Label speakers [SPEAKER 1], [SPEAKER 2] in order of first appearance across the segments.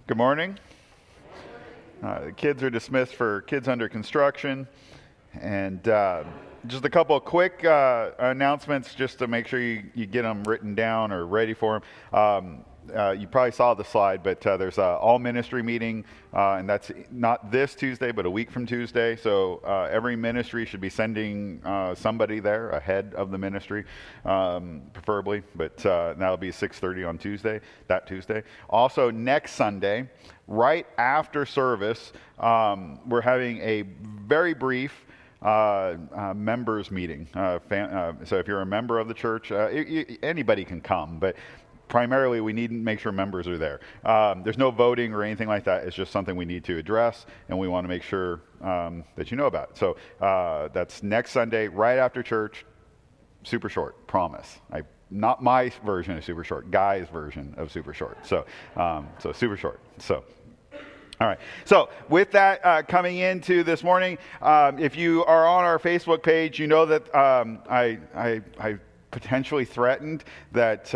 [SPEAKER 1] Good morning. The kids are dismissed for kids under construction. And just a couple of quick announcements just to make sure you get them written down or ready for them. You probably saw the slide, but there's an all ministry meeting, and that's not this Tuesday, but a week from Tuesday. So every ministry should be sending somebody there, a head of the ministry, preferably. But that'll be 6:30 on Tuesday, that Tuesday. Also, next Sunday, right after service, we're having a very brief members meeting. So if you're a member of the church, anybody can come, but primarily we need to make sure members are there. There's no voting or anything like that. It's just something we need to address, and we want to make sure that you know about it. So that's next Sunday, right after church. Super short, promise. Not my version of super short, Guy's version of super short. So super short. So. All right. So with that coming into this morning, if you are on our Facebook page, you know that I potentially threatened that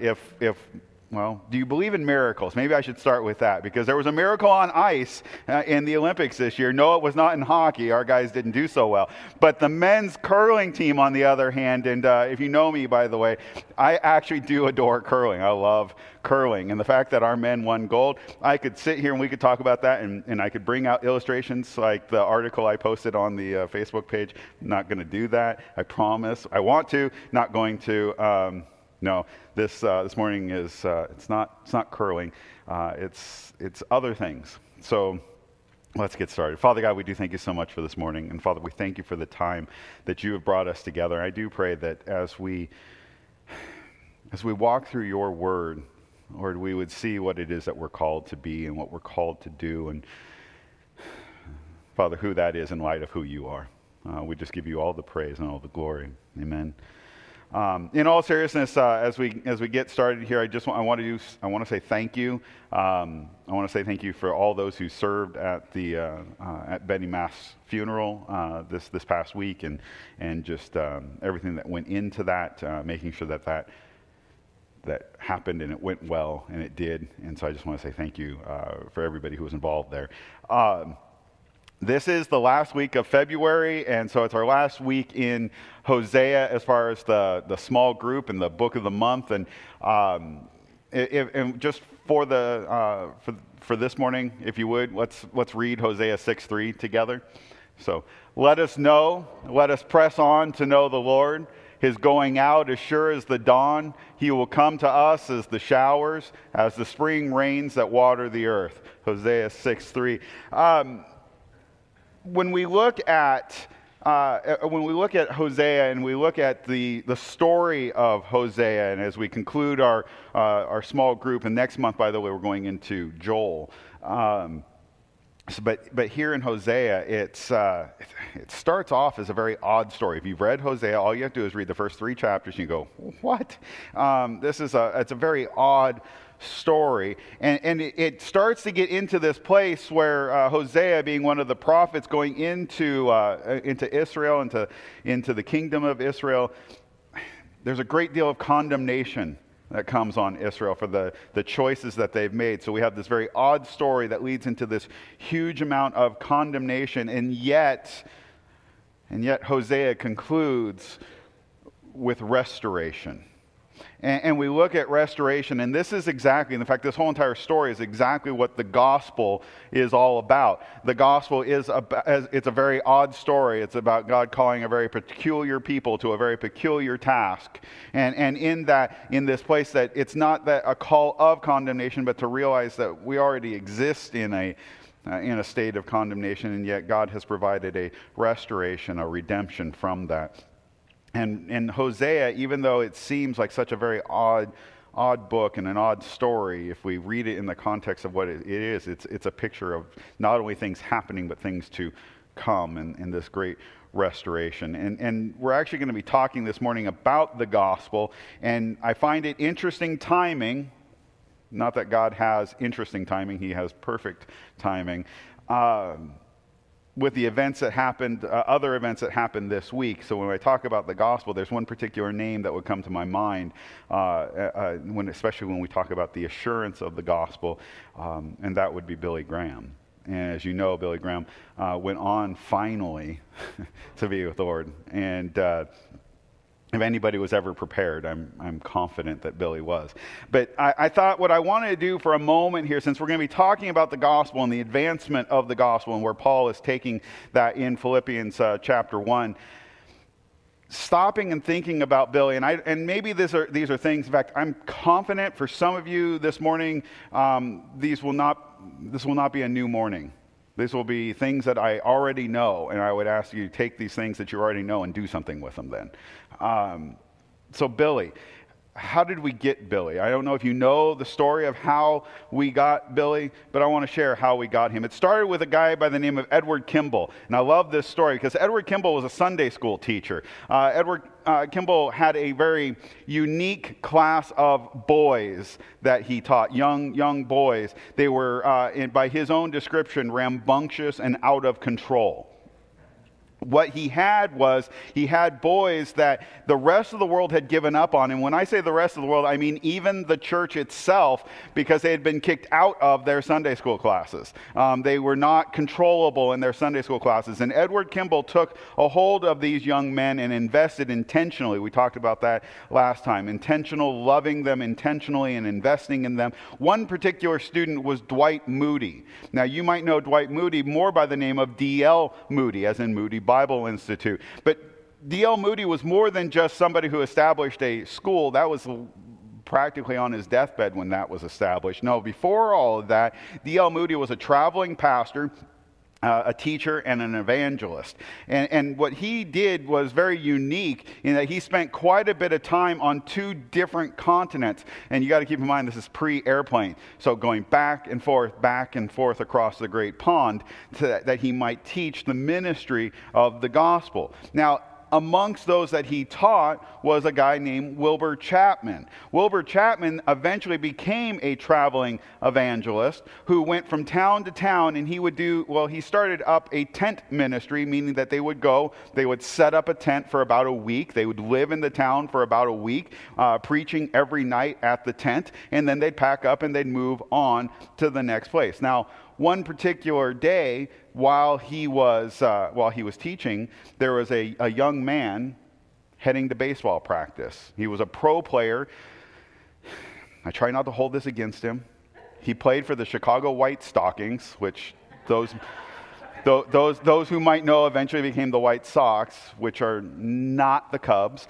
[SPEAKER 1] do you believe in miracles? Maybe I should start with that, because there was a miracle on ice in the Olympics this year. No, it was not in hockey. Our guys didn't do so well. But the men's curling team, on the other hand, and if you know me, by the way, I actually do adore curling. I love curling. And the fact that our men won gold, I could sit here and we could talk about that, and I could bring out illustrations like the article I posted on the Facebook page. I'm not going to do that. I promise. I want to, not going to. No, this morning is it's not curling. It's other things. So let's get started. Father God, we do thank you so much for this morning, and Father, we thank you for the time that you have brought us together. I do pray that as we walk through your word, Lord, we would see what it is that we're called to be and what we're called to do, and Father, who that is in light of who you are. We just give you all the praise and all the glory. Amen. In all seriousness, as we get started here, I want to say thank you. I want to say thank you for all those who served at the at Betty Mass' funeral this past week, and just everything that went into that, making sure that happened and it went well, and it did. And so I just want to say thank you for everybody who was involved there. This is the last week of February, and so it's our last week in Hosea as far as the small group and the book of the month. And just for this morning, if you would, let's read Hosea 6:3 together. So let us press on to know the Lord. His going out as sure as the dawn. He will come to us as the showers, as the spring rains that water the earth. Hosea 6:3. When we look at Hosea and we look at the story of Hosea, and as we conclude our small group, and next month, by the way, we're going into Joel. But here in Hosea, it starts off as a very odd story. If you've read Hosea, all you have to do is read the first 3 chapters, and you go, "What?" It's a very odd story, and it starts to get into this place where Hosea, being one of the prophets going into Israel, into the kingdom of Israel, there's a great deal of condemnation that comes on Israel for the choices that they've made. So we have this very odd story that leads into this huge amount of condemnation, and yet Hosea concludes with restoration. And we look at restoration, and this is exactly, in fact, this whole entire story is exactly what the gospel is all about. The gospel it's a very odd story. It's about God calling a very peculiar people to a very peculiar task. And in this place, that it's not that a call of condemnation, but to realize that we already exist in a state of condemnation, and yet God has provided a restoration, a redemption from that. And Hosea, even though it seems like such a very odd book and an odd story, if we read it in the context of what it is, it's a picture of not only things happening, but things to come, and this great restoration. And we're actually going to be talking this morning about the gospel, and I find it interesting timing. Not that God has interesting timing, he has perfect timing. with the events that happened, other events that happened this week. So when I talk about the gospel, there's one particular name that would come to my mind, especially when we talk about the assurance of the gospel, and that would be Billy Graham. And as you know, Billy Graham went on finally to be with the Lord. And if anybody was ever prepared, I'm confident that Billy was. But I thought what I wanted to do for a moment here, since we're going to be talking about the gospel and the advancement of the gospel and where Paul is taking that in Philippians chapter 1, stopping and thinking about Billy, and maybe these are things, in fact, I'm confident for some of you this morning, this will not be a new morning. This will be things that I already know, and I would ask you to take these things that you already know and do something with them then. So Billy, how did we get Billy? I don't know if you know the story of how we got Billy, but I want to share how we got him. It started with a guy by the name of Edward Kimball, and I love this story because Edward Kimball was a Sunday school teacher. Edward Kimball had a very unique class of boys that he taught, young boys. They were, by his own description, rambunctious and out of control. What he had boys that the rest of the world had given up on. And when I say the rest of the world, I mean even the church itself, because they had been kicked out of their Sunday school classes. They were not controllable in their Sunday school classes. And Edward Kimball took a hold of these young men and invested intentionally. We talked about that last time. Loving them intentionally and investing in them. One particular student was Dwight Moody. Now, you might know Dwight Moody more by the name of D.L. Moody, as in Moody Bible Institute. But D.L. Moody was more than just somebody who established a school. That was practically on his deathbed when that was established. No, before all of that, D.L. Moody was a traveling pastor, a teacher, and an evangelist. And what he did was very unique in that he spent quite a bit of time on 2 different continents. And you got to keep in mind, this is pre-airplane. So going back and forth across the Great Pond that he might teach the ministry of the gospel. Now, amongst those that he taught was a guy named Wilbur Chapman. Wilbur Chapman eventually became a traveling evangelist who went from town to town, and he started up a tent ministry, meaning that they would set up a tent for about a week. They would live in the town for about a week, preaching every night at the tent, and then they'd pack up and they'd move on to the next place. Now, one particular day, while he was teaching, there was a young man heading to baseball practice. He was a pro player. I try not to hold this against him. He played for the Chicago White Stockings, which those who might know eventually became the White Sox, which are not the Cubs.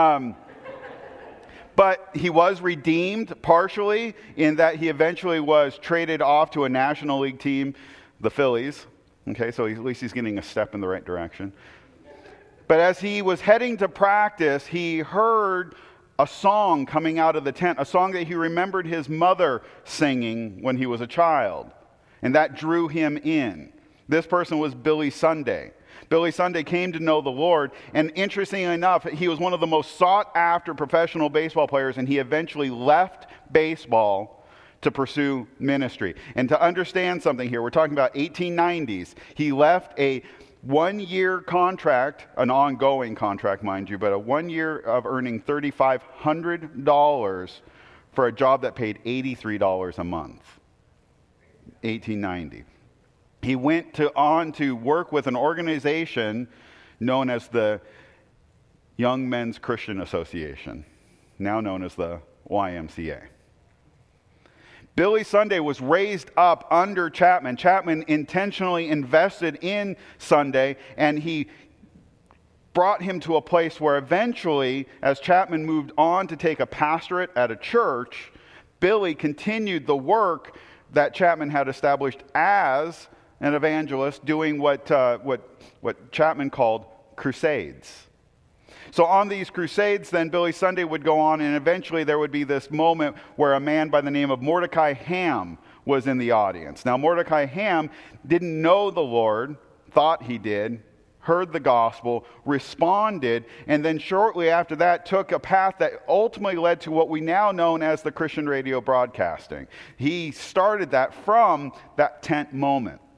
[SPEAKER 1] But he was redeemed partially in that he eventually was traded off to a National League team, the Phillies. Okay, so at least he's getting a step in the right direction. But as he was heading to practice, he heard a song coming out of the tent, a song that he remembered his mother singing when he was a child. And that drew him in. This person was Billy Sunday. Billy Sunday came to know the Lord, and interestingly enough, he was one of the most sought-after professional baseball players, and he eventually left baseball to pursue ministry. And to understand something here, we're talking about 1890s. He left a 1-year contract, an ongoing contract, mind you, but a 1 year of earning $3,500 for a job that paid $83 a month. 1890. He went on to work with an organization known as the Young Men's Christian Association, now known as the YMCA. Billy Sunday was raised up under Chapman. Chapman intentionally invested in Sunday, and he brought him to a place where eventually, as Chapman moved on to take a pastorate at a church, Billy continued the work that Chapman had established as an evangelist, doing what Chapman called crusades. So on these crusades, then Billy Sunday would go on, and eventually there would be this moment where a man by the name of Mordecai Ham was in the audience. Now, Mordecai Ham didn't know the Lord, thought he did, heard the gospel, responded, and then shortly after that took a path that ultimately led to what we now know as the Christian radio broadcasting. He started that from that tent moment.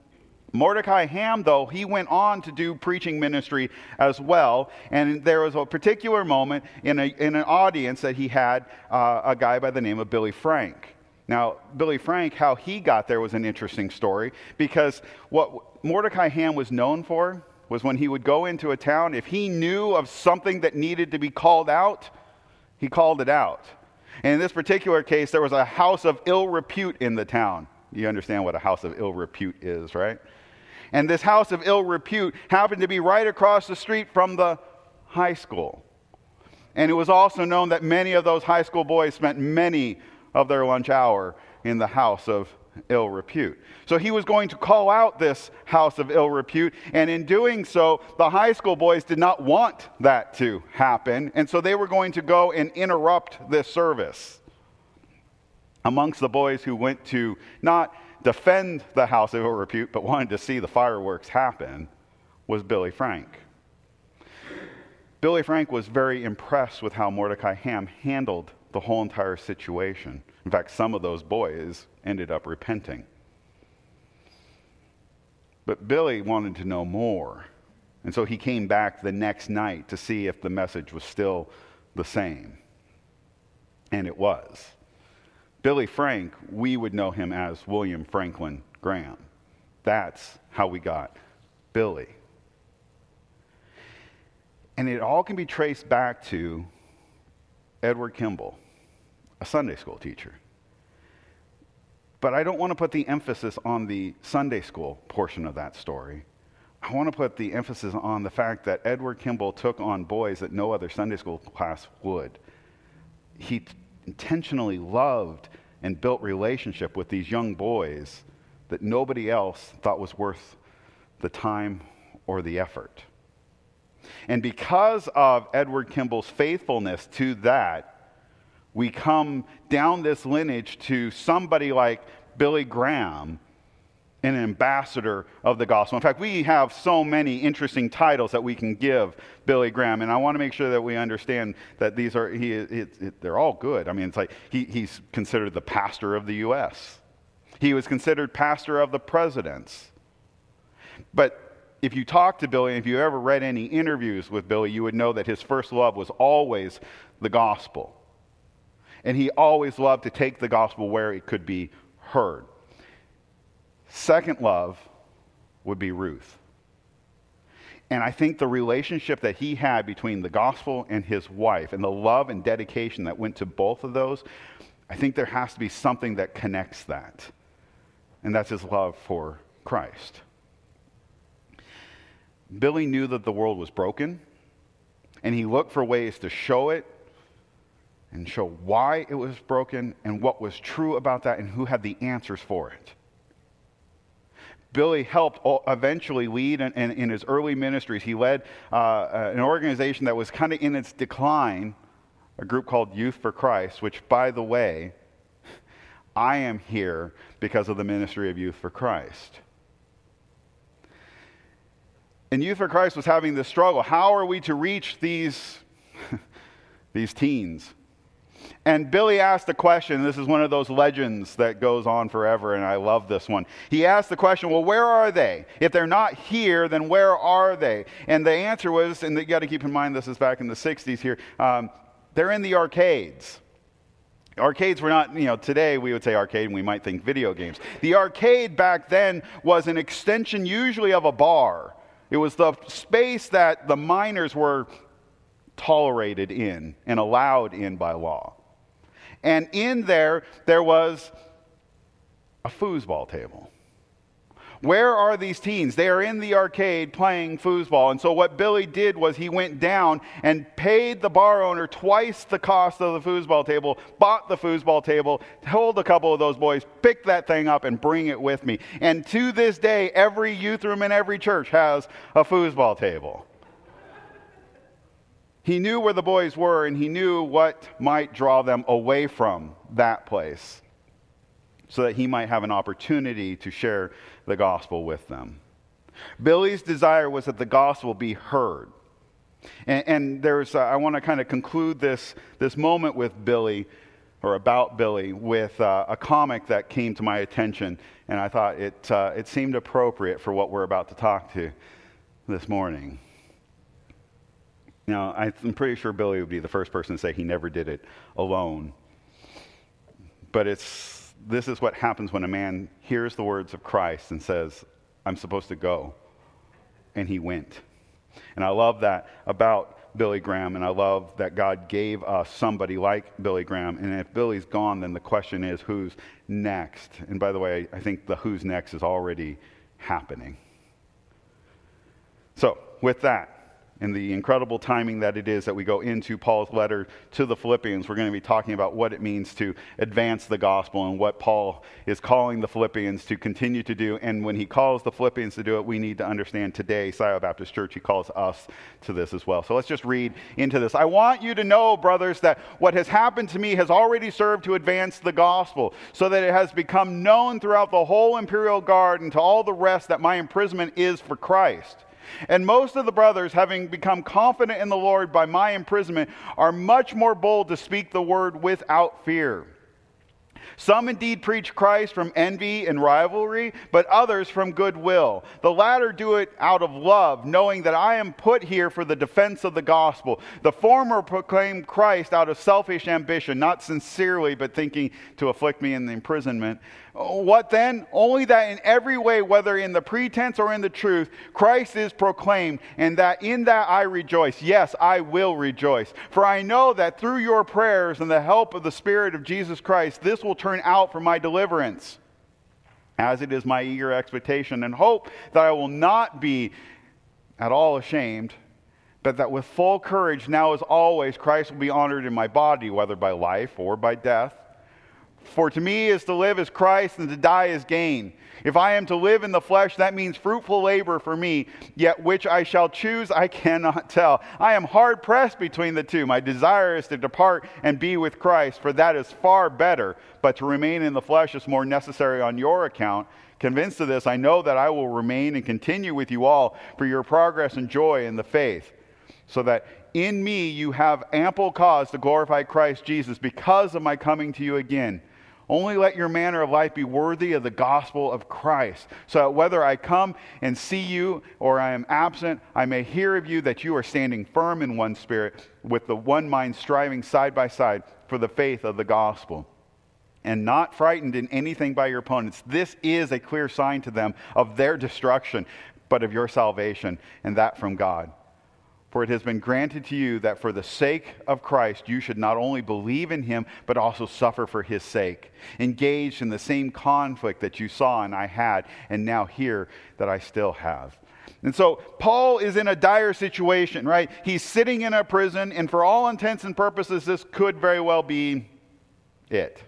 [SPEAKER 1] Mordecai Ham, though, he went on to do preaching ministry as well. And there was a particular moment in an audience that he had a guy by the name of Billy Frank. Now, Billy Frank, how he got there was an interesting story, because what Mordecai Ham was known for was when he would go into a town, if he knew of something that needed to be called out, he called it out. And in this particular case, there was a house of ill repute in the town. You understand what a house of ill repute is, right? And this house of ill repute happened to be right across the street from the high school. And it was also known that many of those high school boys spent many of their lunch hour in the house of ill repute. So he was going to call out this house of ill repute, and in doing so, the high school boys did not want that to happen, and so they were going to go and interrupt this service. Amongst the boys who went to not defend the house of ill repute, but wanted to see the fireworks happen, was Billy Frank. Billy Frank was very impressed with how Mordecai Ham handled the whole entire situation. In fact, some of those boys ended up repenting. But Billy wanted to know more. And so he came back the next night to see if the message was still the same. And it was. Billy Frank, we would know him as William Franklin Graham. That's how we got Billy. And it all can be traced back to Edward Kimball, a Sunday school teacher. But I don't want to put the emphasis on the Sunday school portion of that story. I want to put the emphasis on the fact that Edward Kimball took on boys that no other Sunday school class would. He intentionally loved and built relationship with these young boys that nobody else thought was worth the time or the effort. And because of Edward Kimball's faithfulness to that, we come down this lineage to somebody like Billy Graham, an ambassador of the gospel. In fact, we have so many interesting titles that we can give Billy Graham, and I want to make sure that we understand that these are they're all good. I mean, it's like he's considered the pastor of the U.S. He was considered pastor of the presidents. But if you talk to Billy, and if you ever read any interviews with Billy, you would know that his first love was always the gospel. And he always loved to take the gospel where it could be heard. Second love would be Ruth. And I think the relationship that he had between the gospel and his wife, and the love and dedication that went to both of those, I think there has to be something that connects that. And that's his love for Christ. Billy knew that the world was broken, and he looked for ways to show it and show why it was broken and what was true about that and who had the answers for it. Billy helped eventually lead in his early ministries. He led an organization that was kind of in its decline, a group called Youth for Christ, which, by the way, I am here because of the ministry of Youth for Christ. And Youth for Christ was having this struggle. How are we to reach these teens? And Billy asked the question, this is one of those legends that goes on forever, and I love this one. He asked the question, well, where are they? If they're not here, then where are they? And the answer was, and you got to keep in mind this is back in the 60s here, they're in the arcades. Arcades were not, today we would say arcade and we might think video games. The arcade back then was an extension usually of a bar. It was the space that the minors were tolerated in and allowed in by law. And in there was a foosball table. Where are these teens? They are in the arcade playing foosball. And so what Billy did was he went down and paid the bar owner twice the cost of the foosball table, bought the foosball table, told a couple of those boys, pick that thing up and bring it with me. And to this day, every youth room in every church has a foosball table. He knew where the boys were, and he knew what might draw them away from that place so that he might have an opportunity to share the gospel with them. Billy's desire was that the gospel be heard. And there's, I want to kind of conclude this moment with Billy or about Billy with a comic that came to my attention, and I thought it seemed appropriate for what we're about to talk to this morning. Now, I'm pretty sure Billy would be the first person to say he never did it alone. But this is what happens when a man hears the words of Christ and says, I'm supposed to go. And he went. And I love that about Billy Graham, and I love that God gave us somebody like Billy Graham. And if Billy's gone, then the question is, who's next? And by the way, I think the who's next is already happening. So, with that, and the incredible timing that it is that we go into Paul's letter to the Philippians, we're going to be talking about what it means to advance the gospel and what Paul is calling the Philippians to continue to do. And when he calls the Philippians to do it, we need to understand today, Silo Baptist Church, he calls us to this as well. So let's just read into this. I want you to know, brothers, that what has happened to me has already served to advance the gospel, so that it has become known throughout the whole imperial guard and to all the rest that my imprisonment is for Christ. And most of the brothers, having become confident in the Lord by my imprisonment, are much more bold to speak the word without fear. Some indeed preach Christ from envy and rivalry, but others from goodwill. The latter do it out of love, knowing that I am put here for the defense of the gospel. The former proclaim Christ out of selfish ambition, not sincerely, but thinking to afflict me in the imprisonment. What then? Only that in every way, whether in the pretense or in the truth, Christ is proclaimed, and that in that I rejoice. Yes, I will rejoice. For I know that through your prayers and the help of the Spirit of Jesus Christ, this will turn out for my deliverance, as it is my eager expectation and hope that I will not be at all ashamed, but that with full courage, now as always, Christ will be honored in my body, whether by life or by death. For to me is to live as Christ, and to die as gain. If I am to live in the flesh, that means fruitful labor for me, yet which I shall choose I cannot tell. I am hard pressed between the two. My desire is to depart and be with Christ, for that is far better, but to remain in the flesh is more necessary on your account. Convinced of this, I know that I will remain and continue with you all for your progress and joy in the faith, so that in me you have ample cause to glorify Christ Jesus because of my coming to you again. Only let your manner of life be worthy of the gospel of Christ, so that whether I come and see you or I am absent, I may hear of you that you are standing firm in one spirit, with the one mind striving side by side for the faith of the gospel, and not frightened in anything by your opponents. This is a clear sign to them of their destruction, but of your salvation, and that from God. For it has been granted to you that for the sake of Christ you should not only believe in him, but also suffer for his sake, engaged in the same conflict that you saw and I had, and now hear that I still have. And so Paul is in a dire situation, right? He's sitting in a prison, and for all intents and purposes, this could very well be it.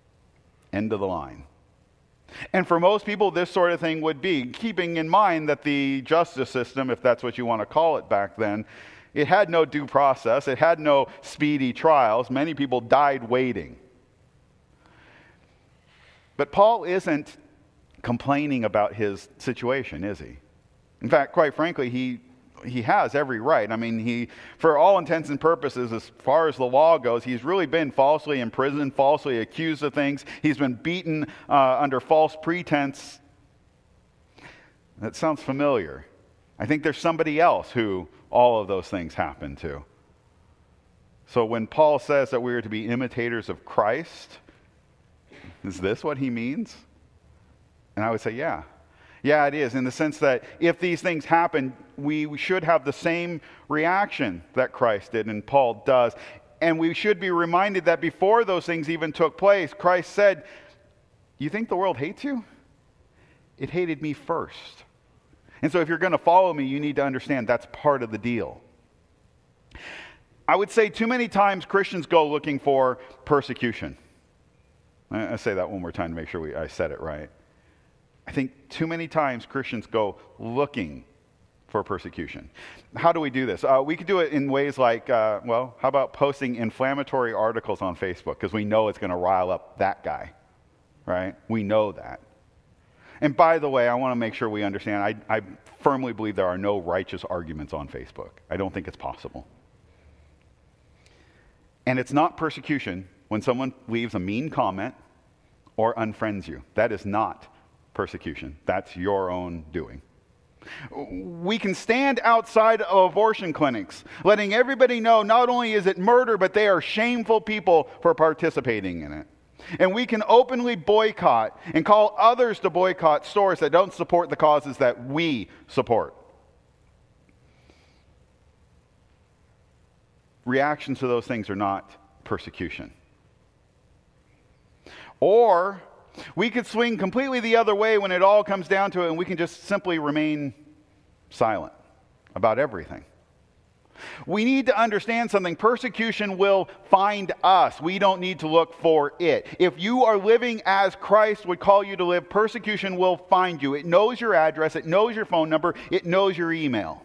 [SPEAKER 1] End of the line. And for most people, this sort of thing would be, keeping in mind that the justice system, if that's what you want to call it back then, it had no due process. It had no speedy trials. Many people died waiting. But Paul isn't complaining about his situation, is he? In fact, quite frankly, he has every right. I mean, for all intents and purposes, as far as the law goes, he's really been falsely imprisoned, falsely accused of things. He's been beaten under false pretense. That sounds familiar. I think there's somebody else who all of those things happen to. So when Paul says that we are to be imitators of Christ, is this what he means? And I would say, yeah. Yeah, it is, in the sense that if these things happen, we should have the same reaction that Christ did and Paul does. And we should be reminded that before those things even took place, Christ said, you think the world hates you? It hated me first. And so if you're going to follow me, you need to understand that's part of the deal. I would say too many times Christians go looking for persecution. I say that one more time to make sure I said it right. I think too many times Christians go looking for persecution. How do we do this? We could do it in ways like, how about posting inflammatory articles on Facebook? Because we know it's going to rile up that guy, right? We know that. And by the way, I want to make sure we understand, I firmly believe there are no righteous arguments on Facebook. I don't think it's possible. And it's not persecution
[SPEAKER 2] when someone leaves a mean comment or unfriends you. That is not persecution. That's your own doing. We can stand outside of abortion clinics, letting everybody know not only is it murder, but they are shameful people for participating in it. And we can openly boycott and call others to boycott stores that don't support the causes that we support. Reactions to those things are not persecution. Or we could swing completely the other way when it all comes down to it, and we can just simply remain silent about everything. We need to understand something. Persecution will find us. We don't need to look for it. If you are living as Christ would call you to live, persecution will find you. It knows your address. It knows your phone number. It knows your email.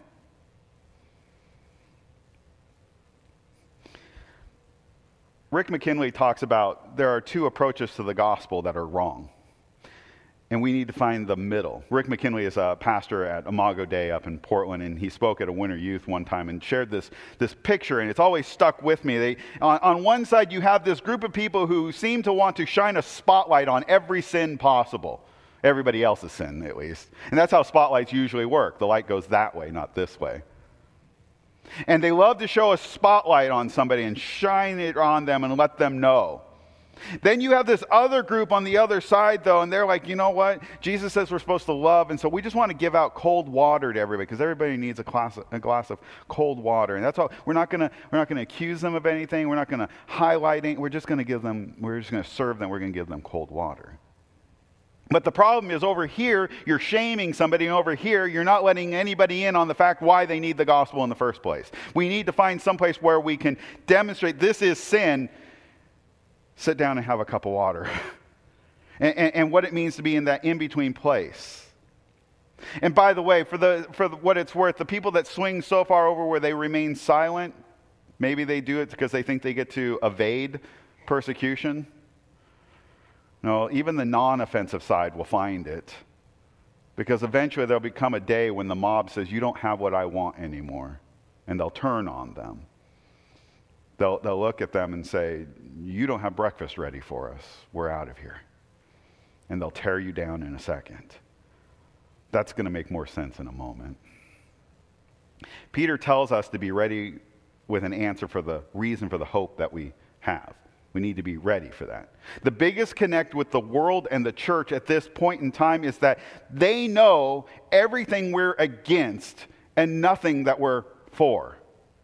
[SPEAKER 2] Rick McKinley talks about there are two approaches to the gospel that are wrong. And we need to find the middle. Rick McKinley is a pastor at Imago Dei up in Portland, and he spoke at a Winter Youth one time and shared this picture, and it's always stuck with me. On one side, you have this group of people who seem to want to shine a spotlight on every sin possible. Everybody else's sin, at least. And that's how spotlights usually work. The light goes that way, not this way. And they love to show a spotlight on somebody and shine it on them and let them know. Then you have this other group on the other side, though, and they're like, you know what? Jesus says we're supposed to love, and so we just want to give out cold water to everybody because everybody needs a glass of cold water. And that's all. We're not going to accuse them of anything. We're not going to highlight it. We're just going to serve them. We're going to give them cold water. But the problem is over here, you're shaming somebody, and over here, you're not letting anybody in on the fact why they need the gospel in the first place. We need to find some place where we can demonstrate this is sin. Sit down and have a cup of water. and what it means to be in that in-between place. And by the way, for what it's worth, the people that swing so far over where they remain silent, maybe they do it because they think they get to evade persecution. No, even the non-offensive side will find it. Because eventually there'll become a day when the mob says, you don't have what I want anymore. And they'll turn on them. They'll look at them and say, you don't have breakfast ready for us. We're out of here. And they'll tear you down in a second. That's going to make more sense in a moment. Peter tells us to be ready with an answer for the reason for the hope that we have. We need to be ready for that. The biggest connect with the world and the church at this point in time is that they know everything we're against and nothing that we're for.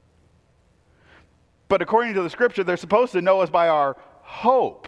[SPEAKER 2] But according to the scripture, they're supposed to know us by our hope.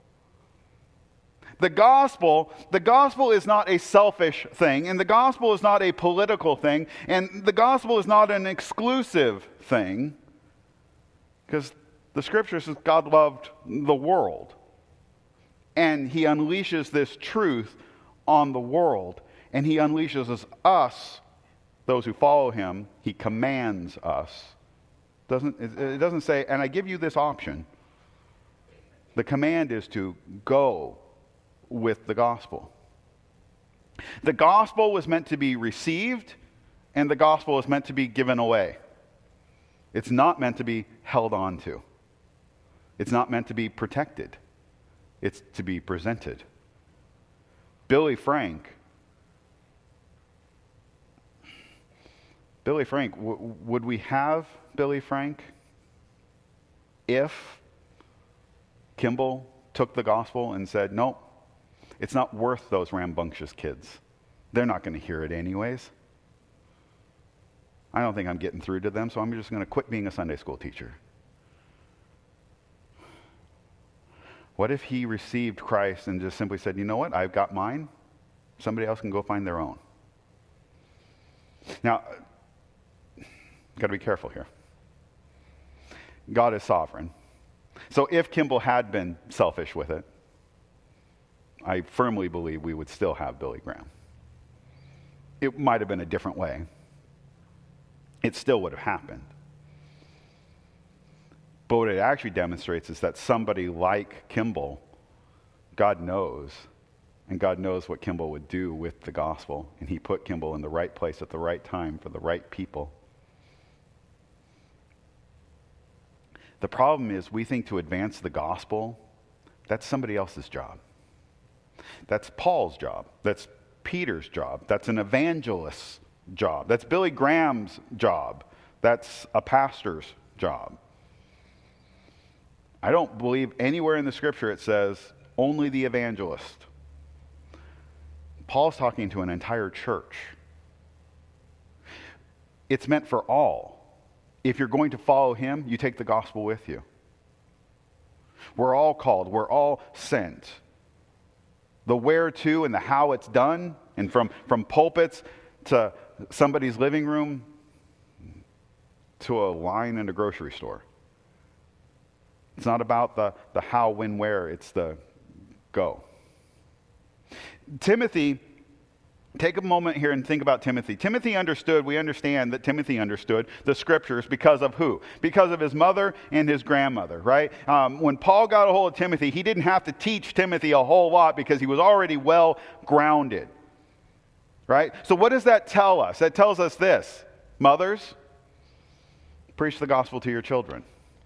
[SPEAKER 2] The gospel is not a selfish thing, and the gospel is not a political thing, and the gospel is not an exclusive thing, because the scripture says God loved the world, and he unleashes this truth on the world, and he unleashes us, those who follow him, he commands us. It doesn't say, and I give you this option. The command is to go with the gospel. The gospel was meant to be received, and the gospel is meant to be given away. It's not meant to be held on to. It's not meant to be protected. It's to be presented. Billy Frank, would we have Billy Frank if Kimball took the gospel and said, nope, it's not worth those rambunctious kids. They're not going to hear it anyways. I don't think I'm getting through to them, so I'm just going to quit being a Sunday school teacher. What if he received Christ and just simply said, you know what, I've got mine. Somebody else can go find their own. Now, got to be careful here. God is sovereign. So if Kimball had been selfish with it, I firmly believe we would still have Billy Graham. It might have been a different way. It still would have happened. But what it actually demonstrates is that somebody like Kimball, God knows, and God knows what Kimball would do with the gospel, and he put Kimball in the right place at the right time for the right people. The problem is we think to advance the gospel, that's somebody else's job. That's Paul's job. That's Peter's job. That's an evangelist's job. That's Billy Graham's job. That's a pastor's job. I don't believe anywhere in the scripture it says only the evangelist. Paul's talking to an entire church. It's meant for all. If you're going to follow him, you take the gospel with you. We're all called. We're all sent. The where to and the how it's done, and from pulpits to somebody's living room to a line in a grocery store. It's not about the how, when, where. It's the go. Timothy, take a moment here and think about Timothy. We understand that Timothy understood the scriptures because of who? Because of his mother and his grandmother, right? When Paul got a hold of Timothy, he didn't have to teach Timothy a whole lot because he was already well grounded, right? So what does that tell us? That tells us this: mothers, preach the gospel to your children.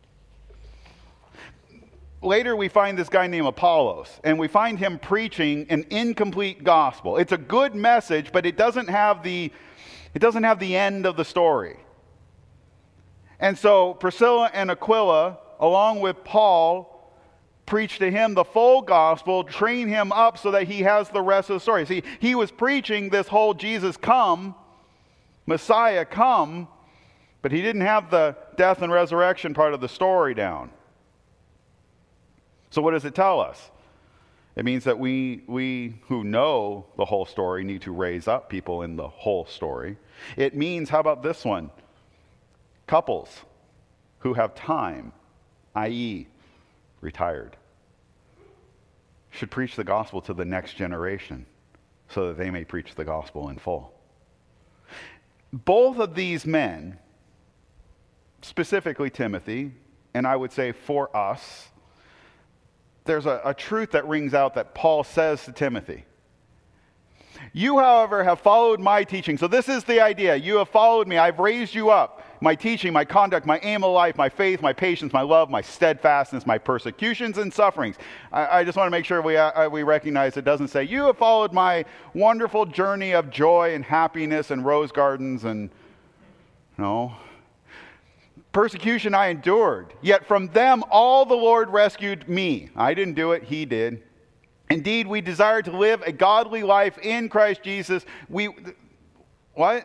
[SPEAKER 2] Later, we find this guy named Apollos, and we find him preaching an incomplete gospel. It's a good message, but it doesn't have the end of the story. And so Priscilla and Aquila, along with Paul, preach to him the full gospel, train him up so that he has the rest of the story. See, he was preaching this whole Jesus come, Messiah come, but he didn't have the death and resurrection part of the story down. So what does it tell us? It means that we who know the whole story need to raise up people in the whole story. It means, how about this one? Couples who have time, i.e., retired, should preach the gospel to the next generation so that they may preach the gospel in full. Both of these men, specifically Timothy, and I would say for us, there's a truth that rings out that Paul says to Timothy. You, however, have followed my teaching. So this is the idea. You have followed me. I've raised you up. My teaching, my conduct, my aim of life, my faith, my patience, my love, my steadfastness, my persecutions and sufferings. I just want to make sure we recognize it doesn't say, you have followed my wonderful journey of joy and happiness and rose gardens and, no. Persecution I endured, yet from them all the Lord rescued me. I didn't do it, he did. Indeed, we desire to live a godly life in Christ Jesus. Live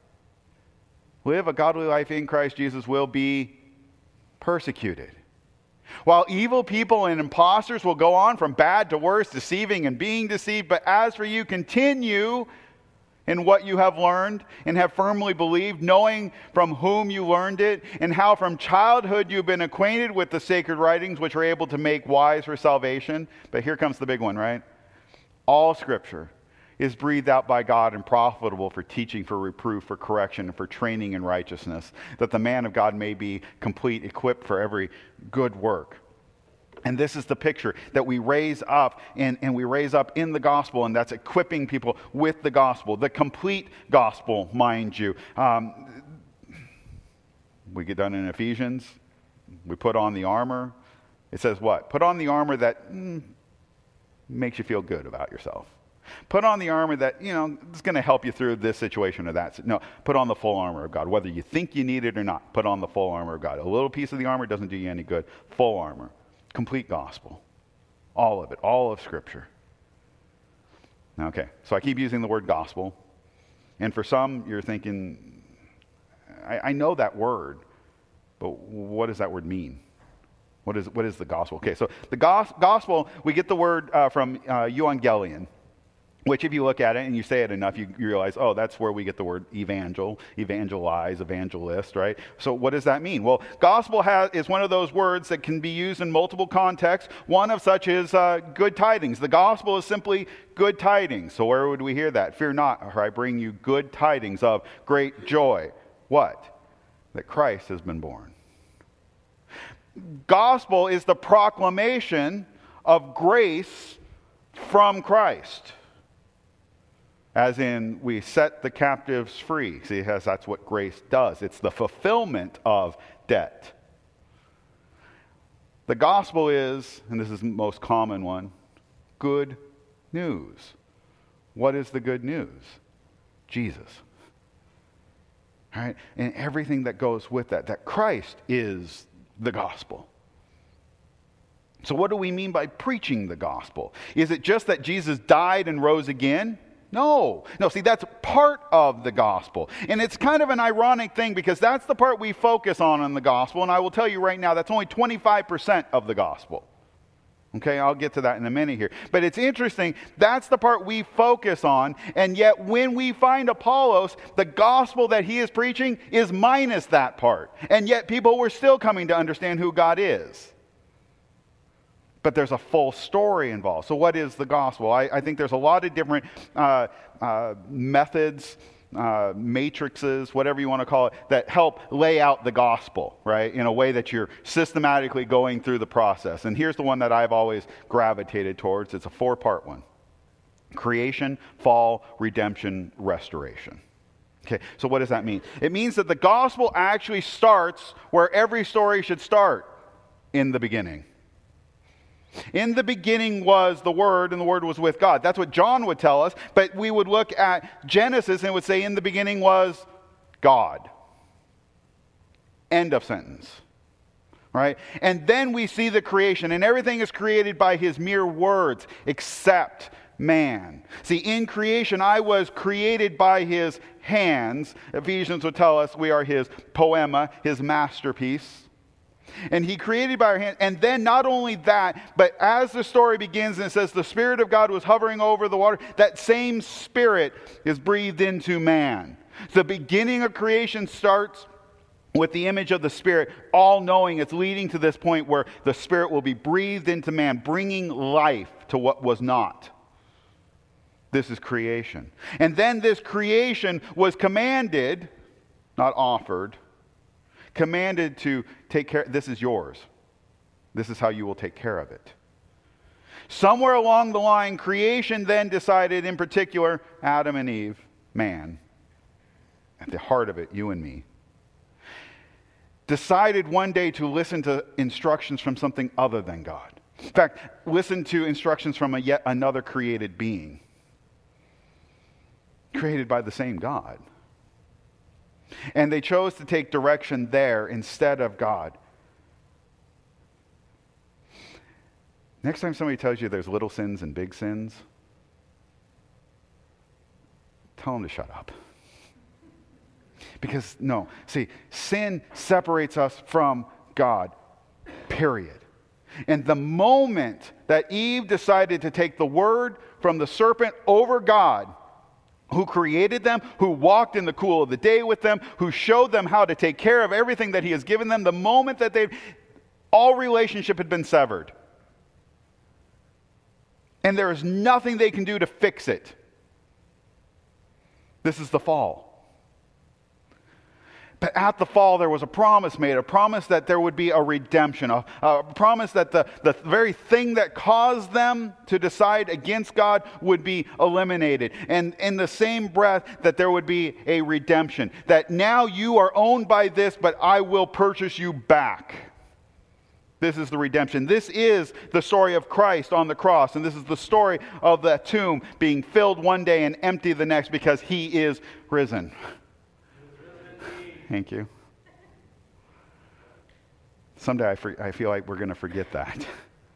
[SPEAKER 2] a godly life in Christ Jesus will be persecuted. While evil people and impostors will go on from bad to worse, deceiving and being deceived, but as for you, continue in what you have learned and have firmly believed, knowing from whom you learned it, and how from childhood you've been acquainted with the sacred writings which are able to make wise for salvation. But here comes the big one, right? All Scripture is breathed out by God and profitable for teaching, for reproof, for correction, and for training in righteousness, that the man of God may be complete, equipped for every good work. And this is the picture that we raise up, and we raise up in the gospel, and that's equipping people with the gospel, the complete gospel, mind you. We get done in Ephesians, we put on the armor. It says what? Put on the armor that makes you feel good about yourself. Put on the armor that, is going to help you through this situation or that. No, put on the full armor of God, whether you think you need it or not. Put on the full armor of God. A little piece of the armor doesn't do you any good. Full armor. Complete gospel. All of it. All of Scripture. Okay, so I keep using the word gospel. And for some, you're thinking, I know that word, but what does that word mean? What is the gospel? Okay, so the gospel, we get the word from euangelion, which if you look at it and you say it enough, you realize, oh, that's where we get the word evangelize, evangelist, right? So what does that mean? Well, gospel is one of those words that can be used in multiple contexts. One of such is good tidings. The gospel is simply good tidings. So where would we hear that? Fear not, for I bring you good tidings of great joy. What? That Christ has been born. Gospel is the proclamation of grace from Christ. As in, we set the captives free. See, that's what grace does. It's the fulfillment of debt. The gospel is, and this is the most common one, good news. What is the good news? Jesus. All right? And everything that goes with that Christ is the gospel. So what do we mean by preaching the gospel? Is it just that Jesus died and rose again? No, see, that's part of the gospel. And it's kind of an ironic thing because that's the part we focus on in the gospel. And I will tell you right now, that's only 25% of the gospel. Okay, I'll get to that in a minute here. But it's interesting, that's the part we focus on. And yet when we find Apollos, the gospel that he is preaching is minus that part. And yet people were still coming to understand who God is. But there's a full story involved. So what is the gospel? I think there's a lot of different methods, matrices, whatever you want to call it, that help lay out the gospel, right? In a way that you're systematically going through the process. And here's the one that I've always gravitated towards. It's a 4-part one. Creation, fall, redemption, restoration. Okay, so what does that mean? It means that the gospel actually starts where every story should start, in the beginning. In the beginning was the Word, and the Word was with God. That's what John would tell us, but we would look at Genesis and it would say, in the beginning was God. End of sentence. Right? And then we see the creation, and everything is created by His mere words, except man. See, in creation, I was created by His hands. Ephesians would tell us we are His poema, His masterpiece. And He created by our hand. And then not only that, but as the story begins and it says the Spirit of God was hovering over the water, that same Spirit is breathed into man. The beginning of creation starts with the image of the Spirit, all knowing it's leading to this point where the Spirit will be breathed into man, bringing life to what was not. This is creation. And then this creation was commanded, not offered, commanded to take care. This is yours. This is how you will take care of it. Somewhere along the line, creation then decided, in particular, Adam and Eve, man, at the heart of it, you and me, decided one day to listen to instructions from something other than God. In fact, listen to instructions from yet another created being, created by the same God. And they chose to take direction there instead of God. Next time somebody tells you there's little sins and big sins, tell them to shut up. Because, no, see, sin separates us from God, period. And the moment that Eve decided to take the word from the serpent over God, who created them, who walked in the cool of the day with them, who showed them how to take care of everything that He has given them, the moment that all relationship had been severed. And there is nothing they can do to fix it. This is the fall. But at the fall, there was a promise made, a promise that there would be a redemption, a promise that the very thing that caused them to decide against God would be eliminated. And in the same breath, that there would be a redemption. That now you are owned by this, but I will purchase you back. This is the redemption. This is the story of Christ on the cross. And this is the story of the tomb being filled one day and empty the next because He is risen. Thank you. Someday I feel like we're going to forget that.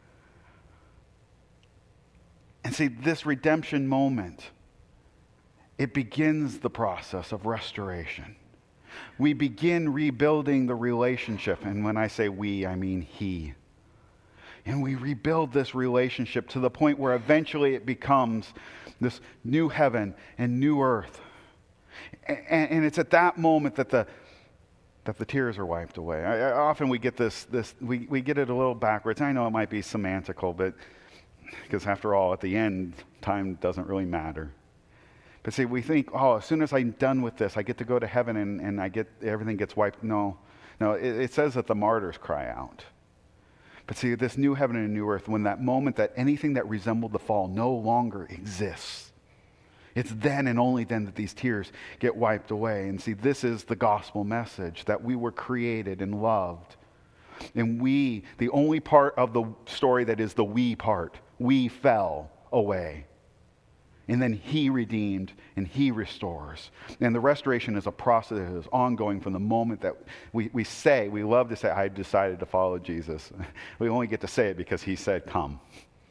[SPEAKER 2] And see, this redemption moment, it begins the process of restoration. We begin rebuilding the relationship. And when I say we, I mean He. And we rebuild this relationship to the point where eventually it becomes this new heaven and new earth. And it's at that moment that the tears are wiped away. Often we get we get it a little backwards. I know it might be semantical, but because after all, at the end, time doesn't really matter. But see, we think, as soon as I'm done with this, I get to go to heaven and everything gets wiped. No, it says that the martyrs cry out. But see, this new heaven and new earth, when that moment that anything that resembled the fall no longer exists, it's then and only then that these tears get wiped away. And see, this is the gospel message, that we were created and loved And the only part of the story that is the we part, we fell away. And then he redeemed and he restores. And the restoration is a process that is ongoing from the moment that we love to say, I decided to follow Jesus. We only get to say it because he said, come.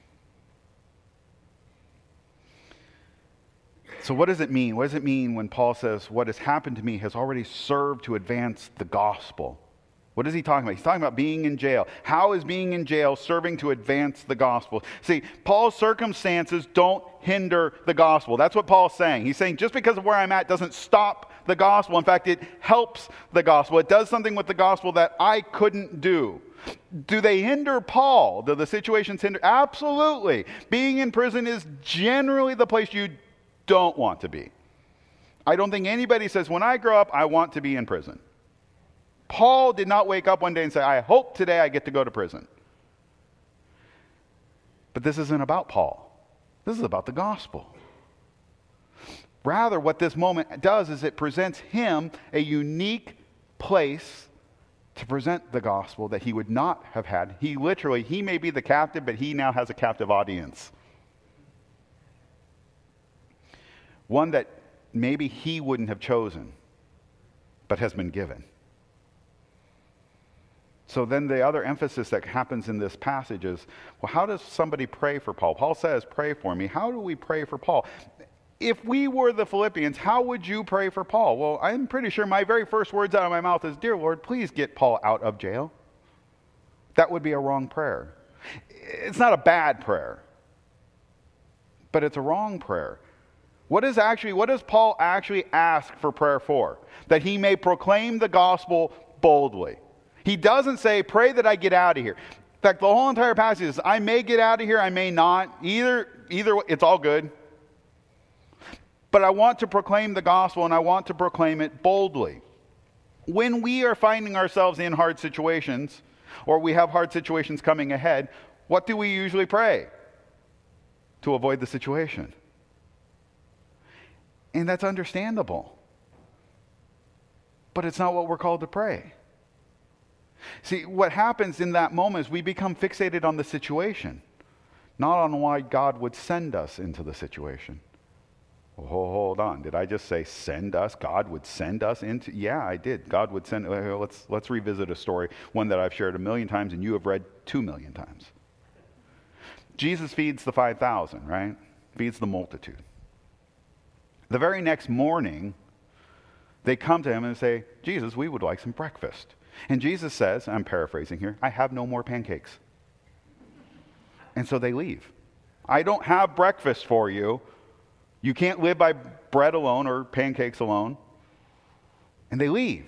[SPEAKER 2] So what does it mean? What does it mean when Paul says, what has happened to me has already served to advance the gospel? What is he talking about? He's talking about being in jail. How is being in jail serving to advance the gospel? See, Paul's circumstances don't hinder the gospel. That's what Paul's saying. He's saying just because of where I'm at doesn't stop the gospel. In fact, it helps the gospel. It does something with the gospel that I couldn't do. Do they hinder Paul? Do the situations hinder? Absolutely. Being in prison is generally the place you don't want to be. I don't think anybody says, when I grow up, I want to be in prison. Paul did not wake up one day and say, I hope today I get to go to prison. But this isn't about Paul. This is about the gospel. Rather, what this moment does is it presents him a unique place to present the gospel that he would not have had. He may be the captive, but he now has a captive audience. One that maybe he wouldn't have chosen, but has been given. So then the other emphasis that happens in this passage is, well, how does somebody pray for Paul? Paul says, pray for me. How do we pray for Paul? If we were the Philippians, how would you pray for Paul? Well, I'm pretty sure my very first words out of my mouth is, dear Lord, please get Paul out of jail. That would be a wrong prayer. It's not a bad prayer, but it's a wrong prayer. What does Paul actually ask for prayer for? That he may proclaim the gospel boldly. He doesn't say, pray that I get out of here. In fact, the whole entire passage is, I may get out of here, I may not. Either it's all good. But I want to proclaim the gospel, and I want to proclaim it boldly. When we are finding ourselves in hard situations, or we have hard situations coming ahead, what do we usually pray? To avoid the situation. And that's understandable. But it's not what we're called to pray. See, what happens in that moment is we become fixated on the situation, not on why God would send us into the situation. Well, hold on. Did I just say send us? God would send us into? Yeah, I did. God would send. Let's revisit a story, one that I've shared 1,000,000 times and you have read 2,000,000 times. Jesus feeds the 5,000, right? Feeds the multitude. The very next morning, they come to him and say, Jesus, we would like some breakfast. And Jesus says, I'm paraphrasing here, I have no more pancakes. And so they leave. I don't have breakfast for you. You can't live by bread alone or pancakes alone. And they leave.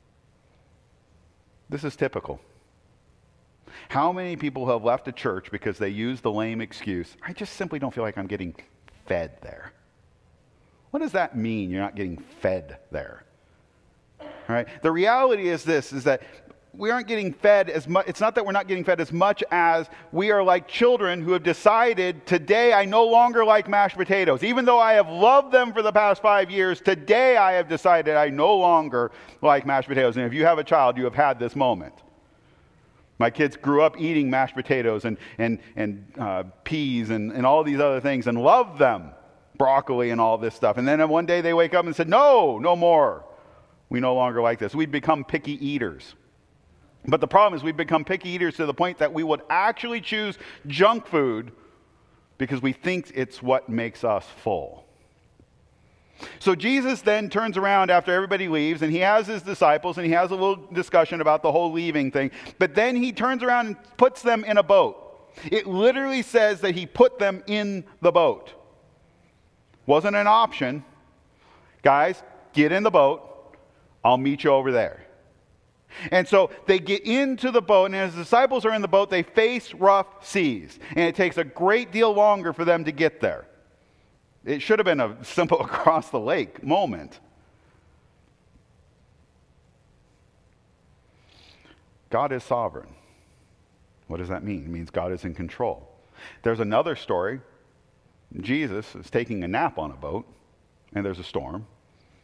[SPEAKER 2] This is typical. How many people have left a church because they use the lame excuse, I just simply don't feel like I'm getting fed there? What does that mean, you're not getting fed there? All right? The reality is this, is that we aren't getting fed as much. It's not that we're not getting fed as much as we are like children who have decided, today I no longer like mashed potatoes. Even though I have loved them for the past 5 years, today I have decided I no longer like mashed potatoes. And if you have a child, you have had this moment. My kids grew up eating mashed potatoes and peas and all these other things and loved them. Broccoli and all this stuff. And then one day they wake up and said, no more. We no longer like this. We've become picky eaters. But the problem is we've become picky eaters to the point that we would actually choose junk food because we think it's what makes us full. So Jesus then turns around after everybody leaves, and he has his disciples, and he has a little discussion about the whole leaving thing. But then he turns around and puts them in a boat. It literally says that he put them in the boat. Wasn't an option. Guys, get in the boat. I'll meet you over there. And so they get into the boat, and as the disciples are in the boat, they face rough seas. And it takes a great deal longer for them to get there. It should have been a simple across the lake moment. God is sovereign. What does that mean? It means God is in control. There's another story. Jesus is taking a nap on a boat, and there's a storm.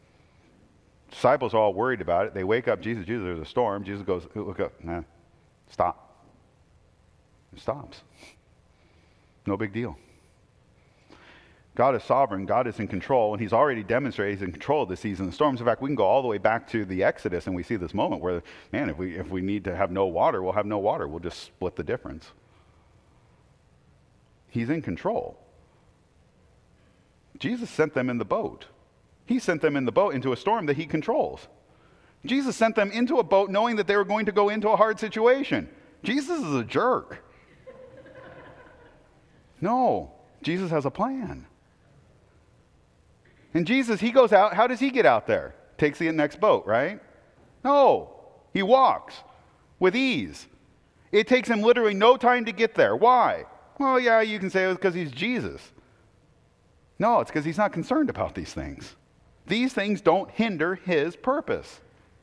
[SPEAKER 2] Disciples are all worried about it. They wake up, Jesus, there's a storm. Jesus goes, look up, Stop. It stops. No big deal. God is sovereign. God is in control, and he's already demonstrated he's in control of the seas and the storms. In fact, we can go all the way back to the Exodus, and we see this moment where, man, if we need to have no water, we'll have no water. We'll just split the difference. He's in control. Jesus sent them in the boat. He sent them in the boat into a storm that he controls. Jesus sent them into a boat knowing that they were going to go into a hard situation. Jesus is a jerk. No, Jesus has a plan. And Jesus, he goes out. How does he get out there? Takes the next boat, right? No, he walks with ease. It takes him literally no time to get there. Why? Well, yeah, you can say it was because he's Jesus. No, it's because he's not concerned about these things. These things don't hinder his purpose.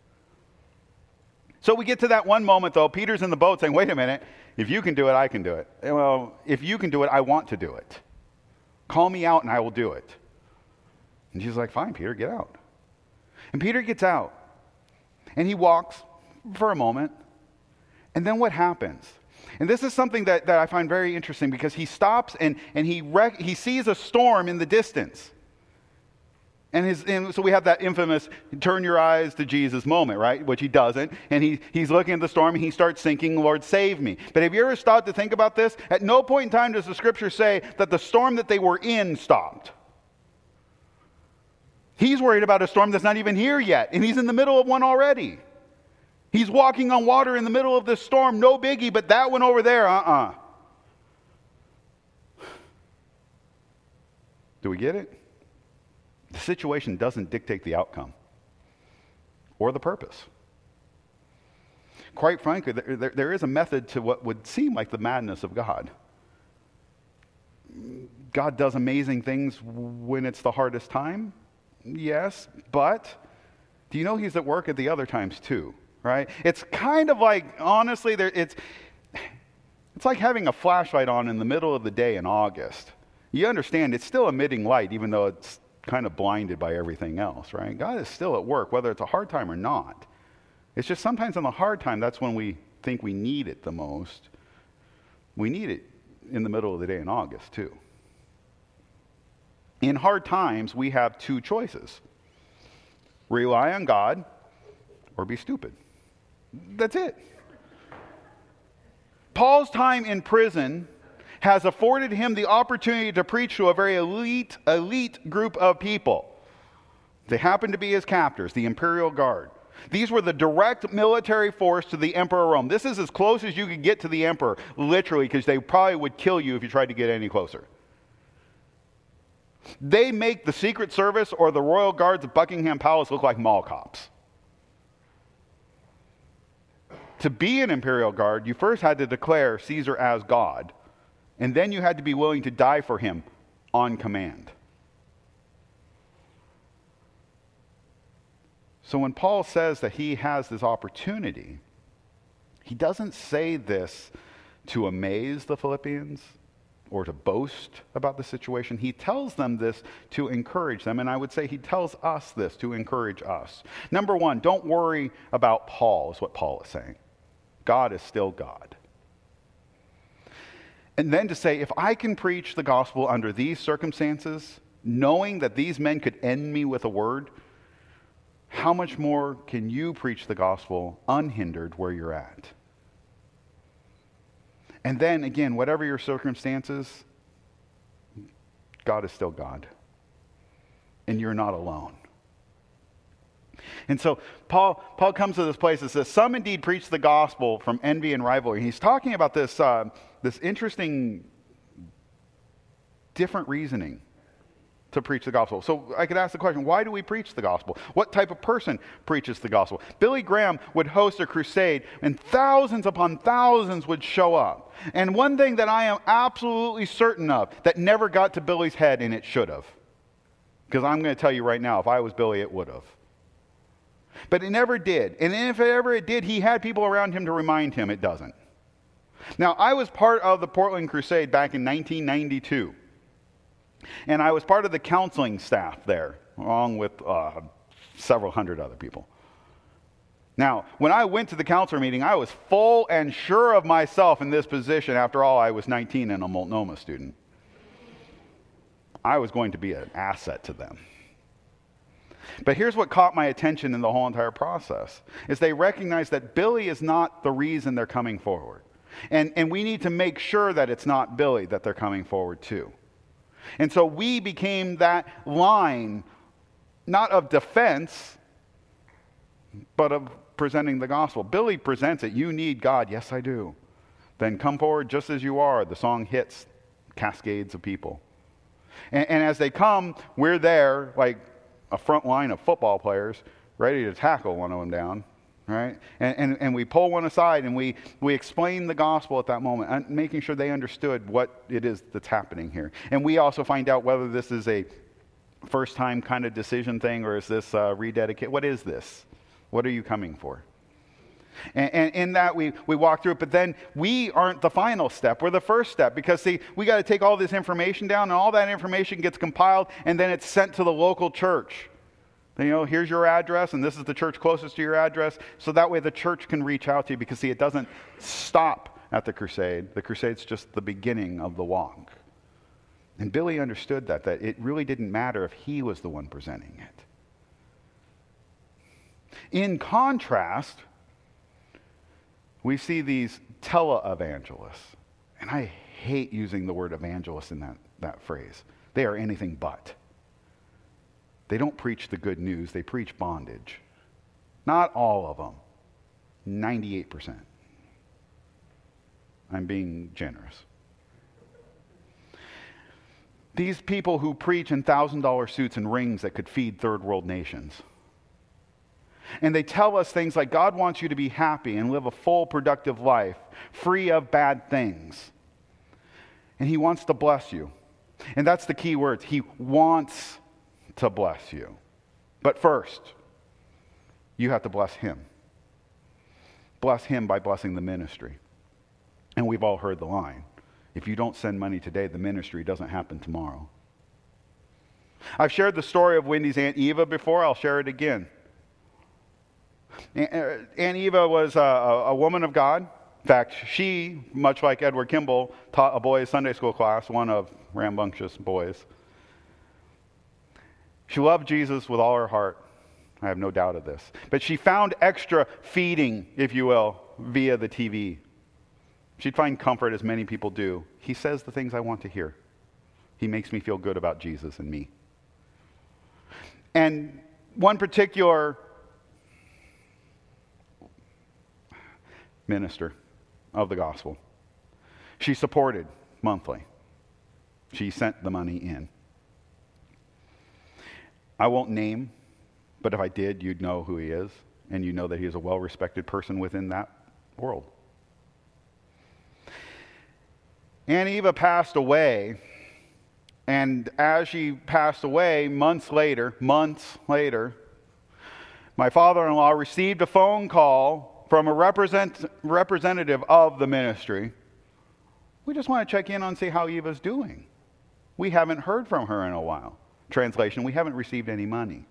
[SPEAKER 2] So we get to that one moment, though. Peter's in the boat saying, wait a minute, if you can do it, I can do it. Well, if you can do it, I want to do it. Call me out and I will do it. And Jesus is like, fine, Peter, get out. And Peter gets out. And he walks for a moment. And then what happens? And this is something that I find very interesting because he stops and he sees a storm in the distance. And so we have that infamous turn your eyes to Jesus moment, right? Which he doesn't. And he's looking at the storm and he starts sinking, Lord, save me. But have you ever stopped to think about this? At no point in time does the scripture say that the storm that they were in stopped. He's worried about a storm that's not even here yet, and he's in the middle of one already. He's walking on water in the middle of this storm, no biggie, but that one over there, Do we get it? The situation doesn't dictate the outcome or the purpose. Quite frankly, there is a method to what would seem like the madness of God. God does amazing things when it's the hardest time. Yes, but do you know he's at work at the other times too, right? It's kind of like, honestly, it's like having a flashlight on in the middle of the day in August. You understand it's still emitting light even though it's kind of blinded by everything else, right? God is still at work, whether it's a hard time or not. It's just sometimes in the hard time, that's when we think we need it the most. We need it in the middle of the day in August too. In hard times, we have two choices. Rely on God or be stupid. That's it. Paul's time in prison has afforded him the opportunity to preach to a very elite group of people. They happen to be his captors, the Imperial Guard. These were the direct military force to the Emperor of Rome. This is as close as you could get to the Emperor, literally, because they probably would kill you if you tried to get any closer. They make the Secret Service or the Royal Guards of Buckingham Palace look like mall cops. To be an Imperial Guard, you first had to declare Caesar as God, and then you had to be willing to die for him on command. So when Paul says that he has this opportunity, he doesn't say this to amaze the Philippians or to boast about the situation. He tells them this to encourage them, and I would say he tells us this to encourage us. Number one, don't worry about Paul, is what Paul is saying. God is still God. And then to say, if I can preach the gospel under these circumstances, knowing that these men could end me with a word, how much more can you preach the gospel unhindered where you're at? And then again, whatever your circumstances, God is still God. And you're not alone. And so Paul comes to this place that says, some indeed preach the gospel from envy and rivalry. He's talking about this interesting, different reasoning to preach the gospel. So I could ask the question, why do we preach the gospel? What type of person preaches the gospel? Billy Graham would host a crusade and thousands upon thousands would show up. And one thing that I am absolutely certain of that never got to Billy's head, and it should have. Because I'm going to tell you right now, if I was Billy, it would have. But it never did. And if it did, he had people around him to remind him it doesn't. Now, I was part of the Portland Crusade back in 1992. And I was part of the counseling staff there, along with several hundred other people. Now, when I went to the counselor meeting, I was full and sure of myself in this position. After all, I was 19 and a Multnomah student. I was going to be an asset to them. But here's what caught my attention in the whole entire process, is they recognized that Billy is not the reason they're coming forward. And we need to make sure that it's not Billy that they're coming forward to. And so we became that line, not of defense, but of presenting the gospel. Billy presents it. You need God. Yes, I do. Then come forward just as you are. The song hits cascades of people. And as they come, we're there like a front line of football players ready to tackle one of them down, right? And we pull one aside and we explain the gospel at that moment, making sure they understood what it is that's happening here. And we also find out whether this is a first-time kind of decision thing or is this rededicate. What is this? What are you coming for? And in that, we walk through it, but then we aren't the final step. We're the first step because, see, we got to take all this information down, and all that information gets compiled, and then it's sent to the local church. You know, here's your address, and this is the church closest to your address, so that way the church can reach out to you because, see, it doesn't stop at the crusade. The crusade's just the beginning of the walk. And Billy understood that it really didn't matter if he was the one presenting it. In contrast, we see these tele-evangelists. And I hate using the word evangelist in that phrase. They are anything but. They don't preach the good news. They preach bondage. Not all of them. 98%. I'm being generous. These people who preach in $1,000 suits and rings that could feed third world nations. And they tell us things like God wants you to be happy and live a full, productive life, free of bad things. And He wants to bless you. And that's the key words. He wants to bless you. But first, you have to bless Him. Bless Him by blessing the ministry. And we've all heard the line. If you don't send money today, the ministry doesn't happen tomorrow. I've shared the story of Wendy's Aunt Eva before. I'll share it again. Aunt Eva was a woman of God. In fact, she, much like Edward Kimball, taught a boys' Sunday school class, one of rambunctious boys. She loved Jesus with all her heart. I have no doubt of this. But she found extra feeding, if you will, via the TV. She'd find comfort, as many people do. He says the things I want to hear. He makes me feel good about Jesus and me. And one particular minister of the gospel, she supported monthly. She sent the money in. I won't name, but if I did, you'd know who he is, and you know that he is a well-respected person within that world. Aunt Eva passed away, and as she passed away, months later, my father-in-law received a phone call from a representative of the ministry. We just want to check in on see how Eva's doing. We haven't heard from her in a while. Translation, we haven't received any money.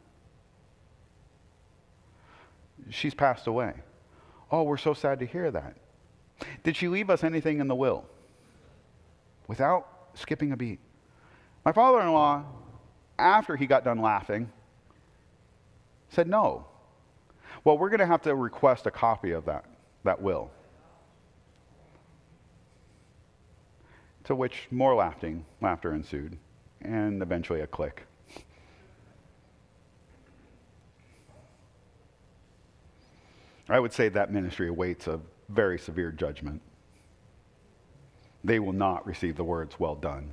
[SPEAKER 2] She's passed away. Oh, we're so sad to hear that. Did she leave us anything in the will? Without skipping a beat. My father-in-law, after he got done laughing, said no. Well, we're going to have to request a copy of that will. To which more laughter ensued, and eventually a click. I would say that ministry awaits a very severe judgment. They will not receive the words, "Well done."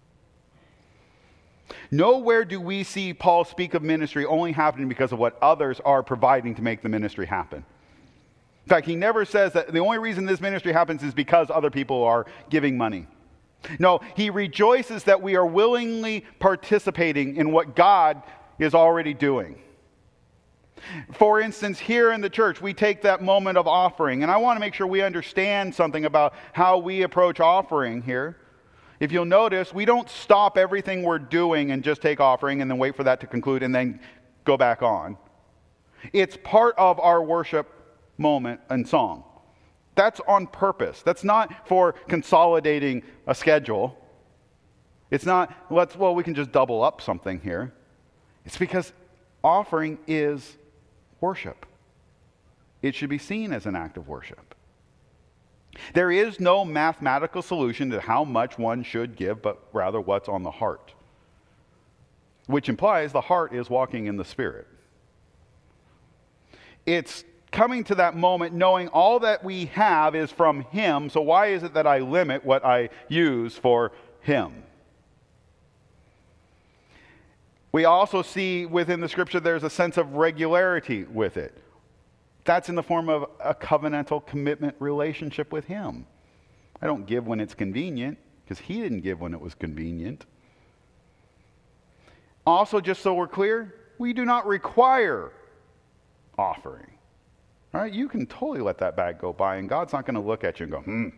[SPEAKER 2] Nowhere do we see Paul speak of ministry only happening because of what others are providing to make the ministry happen. In fact, he never says that the only reason this ministry happens is because other people are giving money. No, he rejoices that we are willingly participating in what God is already doing. For instance, here in the church, we take that moment of offering, and I want to make sure we understand something about how we approach offering here. If you'll notice, we don't stop everything we're doing and just take offering and then wait for that to conclude and then go back on. It's part of our worship moment and song. That's on purpose. That's not for consolidating a schedule. It's not, we can just double up something here. It's because offering is worship. It should be seen as an act of worship. There is no mathematical solution to how much one should give, but rather what's on the heart, which implies the heart is walking in the Spirit. It's coming to that moment knowing all that we have is from Him, so why is it that I limit what I use for Him? We also see within the Scripture there's a sense of regularity with it. That's in the form of a covenantal commitment relationship with Him. I don't give when it's convenient, because He didn't give when it was convenient. Also, just so we're clear, we do not require offering. All right, you can totally let that bag go by, and God's not going to look at you and go,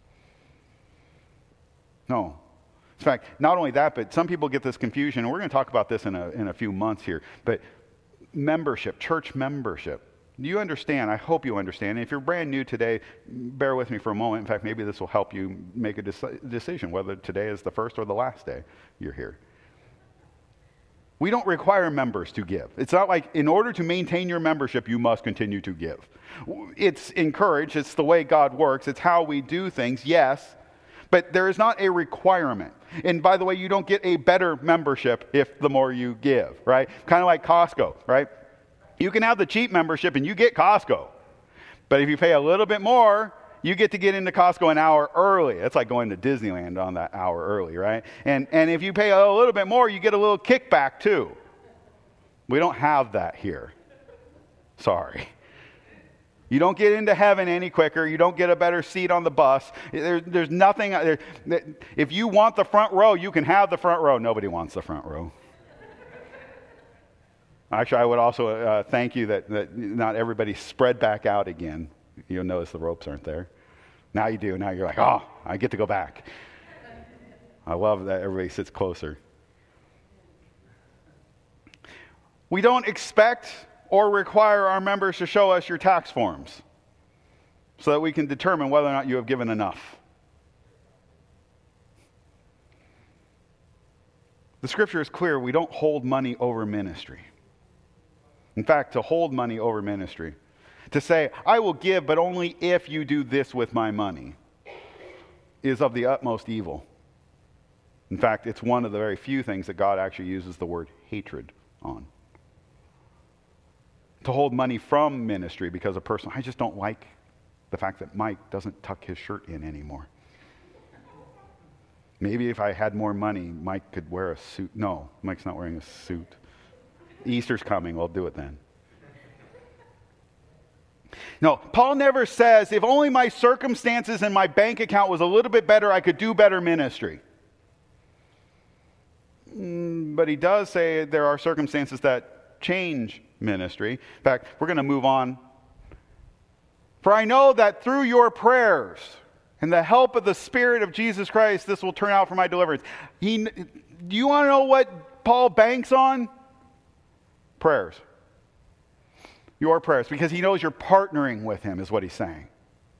[SPEAKER 2] No. In fact, not only that, but some people get this confusion, and we're going to talk about this in a few months here, but membership, church membership. Do you understand? I hope you understand. And if you're brand new today, bear with me for a moment. In fact, maybe this will help you make a decision whether today is the first or the last day you're here. We don't require members to give. It's not like in order to maintain your membership, you must continue to give. It's encouraged. It's the way God works. It's how we do things, yes. But there is not a requirement. And by the way, you don't get a better membership if the more you give, right? Kind of like Costco, right? You can have the cheap membership and you get Costco. But if you pay a little bit more, you get to get into Costco an hour early. It's like going to Disneyland on that hour early, right? And if you pay a little bit more, you get a little kickback too. We don't have that here. Sorry. You don't get into heaven any quicker. You don't get a better seat on the bus. There's nothing. If you want the front row, you can have the front row. Nobody wants the front row. Actually, I would also thank you that not everybody spread back out again. You'll notice the ropes aren't there. Now you do. Now you're like, oh, I get to go back. I love that everybody sits closer. We don't expect or require our members to show us your tax forms so that we can determine whether or not you have given enough. The Scripture is clear. We don't hold money over ministry. In fact, to hold money over ministry, to say, I will give, but only if you do this with my money, is of the utmost evil. In fact, it's one of the very few things that God actually uses the word hatred on. To hold money from ministry because a person, I just don't like the fact that Mike doesn't tuck his shirt in anymore. Maybe if I had more money, Mike could wear a suit. No, Mike's not wearing a suit. Easter's coming, we'll do it then. No, Paul never says, if only my circumstances and my bank account was a little bit better, I could do better ministry. But he does say there are circumstances that change ministry. In fact, we're going to move on. For I know that through your prayers and the help of the Spirit of Jesus Christ, this will turn out for my deliverance. Do you want to know what Paul banks on? Prayers. Your prayers, because he knows you're partnering with him, is what he's saying.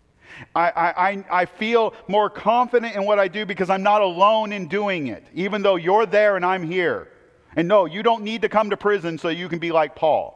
[SPEAKER 2] I feel more confident in what I do because I'm not alone in doing it, even though you're there and I'm here. And no, you don't need to come to prison so you can be like Paul.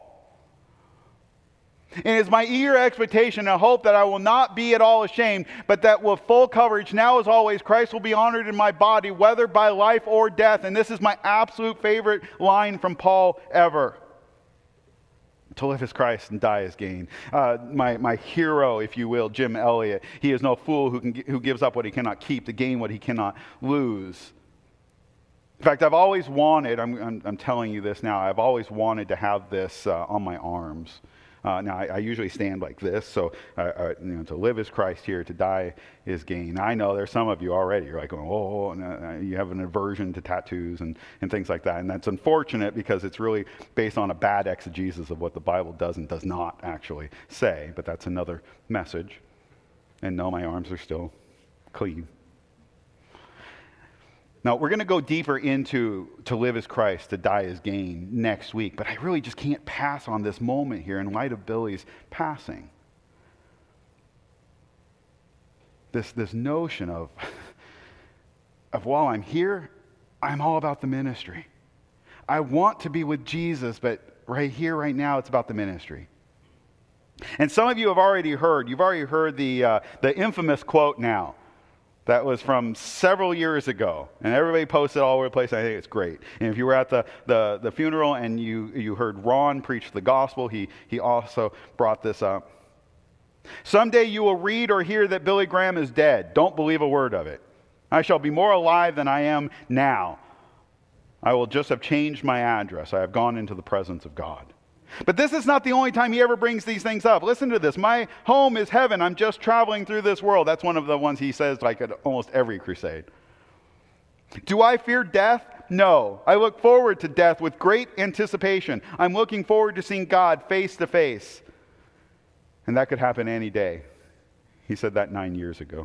[SPEAKER 2] And it's my eager expectation and hope that I will not be at all ashamed, but that with full coverage, now as always, Christ will be honored in my body, whether by life or death. And this is my absolute favorite line from Paul ever. To live as Christ and die as gain. My hero, if you will, Jim Elliot. He is no fool who gives up what he cannot keep to gain what he cannot lose. In fact, I've always wanted, I'm telling you this now, I've always wanted to have this on my arms. Now, I usually stand like this, so to live is Christ here, to die is gain. I know there's some of you already, you're like, oh, and you have an aversion to tattoos and things like that. And that's unfortunate because it's really based on a bad exegesis of what the Bible does and does not actually say. But that's another message. And no, my arms are still clean. Now, we're going to go deeper into to live as Christ, to die as gain next week. But I really just can't pass on this moment here in light of Billy's passing. this notion of while I'm here, I'm all about the ministry. I want to be with Jesus, but right here, right now, it's about the ministry. And some of you have already heard, the infamous quote now that was from several years ago. And everybody posted all over the place. I think it's great. And if you were at the funeral and you heard Ron preach the gospel, he also brought this up. Someday you will read or hear that Billy Graham is dead. Don't believe a word of it. I shall be more alive than I am now. I will just have changed my address. I have gone into the presence of God. But this is not the only time he ever brings these things up. Listen to this. My home is heaven. I'm just traveling through this world. That's one of the ones he says like at almost every crusade. Do I fear death? No. I look forward to death with great anticipation. I'm looking forward to seeing God face to face. And that could happen any day. He said that 9 years ago.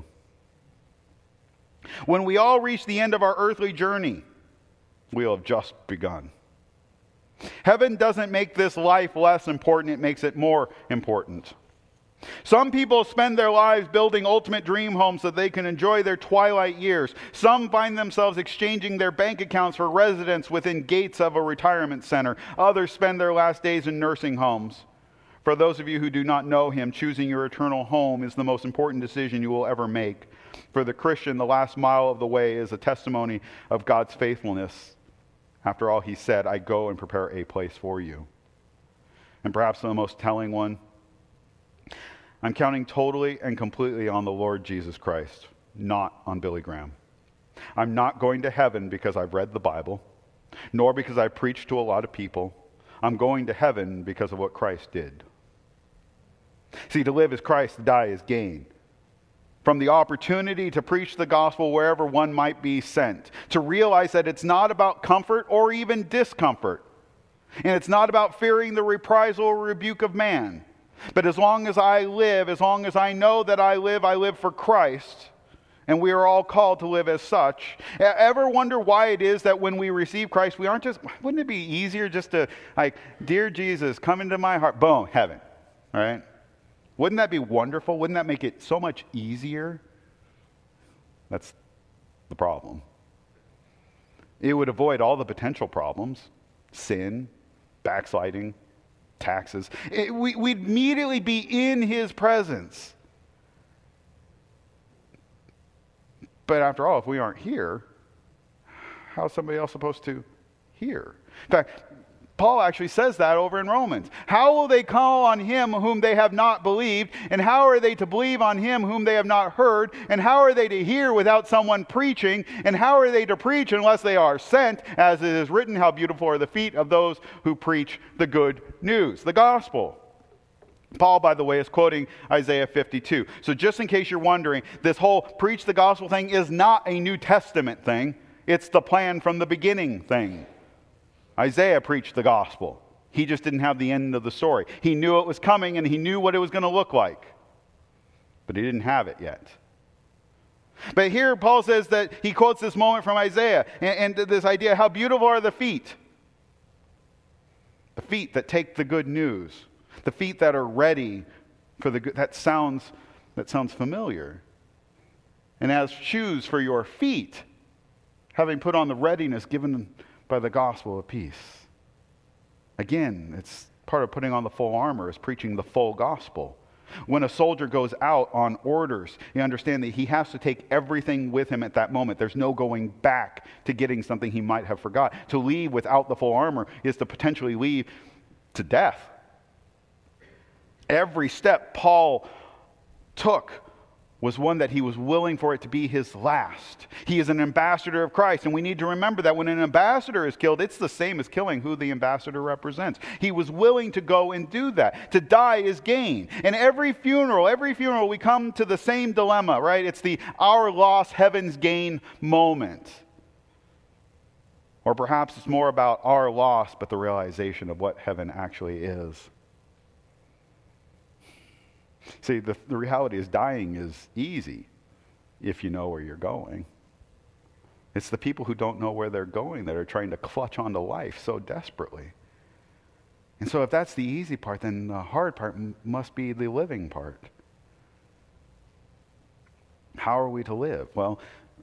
[SPEAKER 2] When we all reach the end of our earthly journey, we'll have just begun. Heaven doesn't make this life less important, it makes it more important. Some people spend their lives building ultimate dream homes so they can enjoy their twilight years. Some find themselves exchanging their bank accounts for residence within gates of a retirement center. Others spend their last days in nursing homes. For those of you who do not know him, choosing your eternal home is the most important decision you will ever make. For the Christian, the last mile of the way is a testimony of God's faithfulness. After all, he said, I go and prepare a place for you. And perhaps the most telling one, I'm counting totally and completely on the Lord Jesus Christ, not on Billy Graham. I'm not going to heaven because I've read the Bible, nor because I preached to a lot of people. I'm going to heaven because of what Christ did. See, to live is Christ, to die is gain. From the opportunity to preach the gospel wherever one might be sent, to realize that it's not about comfort or even discomfort, and it's not about fearing the reprisal or rebuke of man. But as long as I live, as long as I know that I live for Christ, and we are all called to live as such. Ever wonder why it is that when we receive Christ, we aren't just, wouldn't it be easier just to, like, dear Jesus, come into my heart, boom, heaven, all right? Wouldn't that be wonderful? Wouldn't that make it so much easier? That's the problem. It would avoid all the potential problems, sin, backsliding, taxes. We'd immediately be in his presence. But after all, if we aren't here, how is somebody else supposed to hear? In fact, Paul actually says that over in Romans. How will they call on him whom they have not believed? And how are they to believe on him whom they have not heard? And how are they to hear without someone preaching? And how are they to preach unless they are sent? As it is written, how beautiful are the feet of those who preach the good news, the gospel. Paul, by the way, is quoting Isaiah 52. So just in case you're wondering, this whole preach the gospel thing is not a New Testament thing. It's the plan from the beginning thing. Isaiah preached the gospel. He just didn't have the end of the story. He knew it was coming and he knew what it was going to look like. But he didn't have it yet. But here Paul says that he quotes this moment from Isaiah and this idea, how beautiful are the feet? The feet that take the good news. The feet that are ready for the good. That sounds familiar. And as shoes for your feet, having put on the readiness given by the gospel of peace. Again, it's part of putting on the full armor is preaching the full gospel. When a soldier goes out on orders, you understand that he has to take everything with him at that moment. There's no going back to getting something he might have forgot. To leave without the full armor is to potentially leave to death. Every step Paul took was one that he was willing for it to be his last. He is an ambassador of Christ, and we need to remember that when an ambassador is killed, it's the same as killing who the ambassador represents. He was willing to go and do that. To die is gain. And every funeral, we come to the same dilemma, right? It's the our loss, heaven's gain moment. Or perhaps it's more about our loss, but the realization of what heaven actually is. See, the reality is dying is easy if you know where you're going. It's the people who don't know where they're going that are trying to clutch onto life so desperately. And so if that's the easy part, then the hard part must be the living part. how are we to live? Well,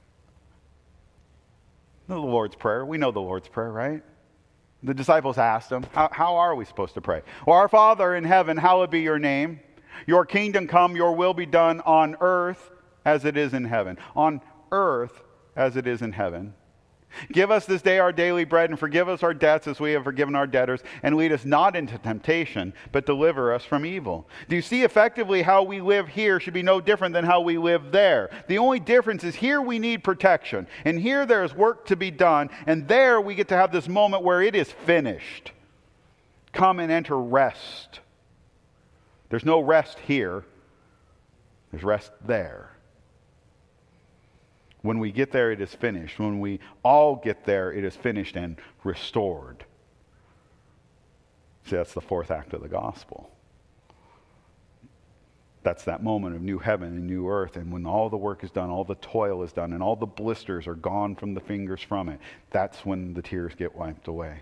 [SPEAKER 2] the Lord's Prayer. We know the Lord's Prayer, right? The disciples asked him, how are we supposed to pray? Well, our Father in heaven, hallowed be your name. Your kingdom come, your will be done on earth as it is in heaven. On earth as it is in heaven. Give us this day our daily bread, and forgive us our debts as we have forgiven our debtors, and lead us not into temptation, but deliver us from evil. Do you see effectively how we live here should be no different than how we live there? The only difference is here we need protection, and here there is work to be done, and there we get to have this moment where it is finished. Come and enter rest. There's no rest here. There's rest there. When we get there, it is finished. When we all get there, it is finished and restored. See, that's the fourth act of the gospel. That's that moment of new heaven and new earth. And when all the work is done, all the toil is done, and all the blisters are gone from the fingers from it, that's when the tears get wiped away.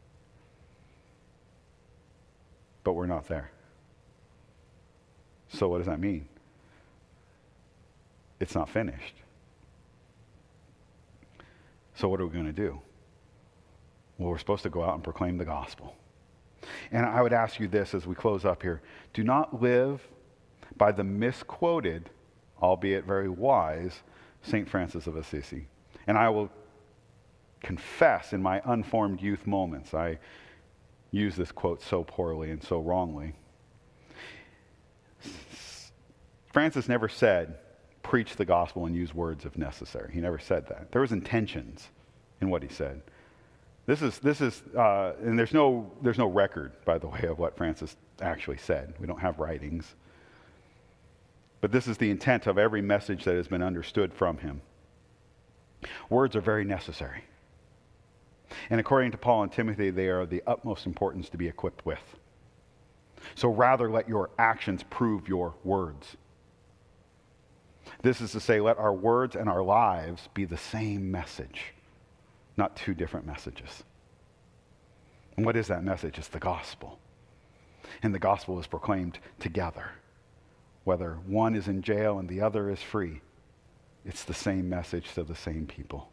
[SPEAKER 2] But we're not there. So what does that mean? It's not finished. So what are we going to do? Well, we're supposed to go out and proclaim the gospel. And I would ask you this as we close up here. Do not live by the misquoted, albeit very wise, St. Francis of Assisi. And I will confess in my unformed youth moments, I use this quote so poorly and so wrongly. Francis never said, preach the gospel and use words if necessary. He never said that. There was intentions in what he said. This is, and there's no record, by the way, of what Francis actually said. We don't have writings. But this is the intent of every message that has been understood from him. Words are very necessary. And according to Paul and Timothy, they are of the utmost importance to be equipped with. So rather let your actions prove your words. This is to say, let our words and our lives be the same message, not two different messages. And what is that message? It's the gospel. And the gospel is proclaimed together. Whether one is in jail and the other is free, it's the same message to the same people.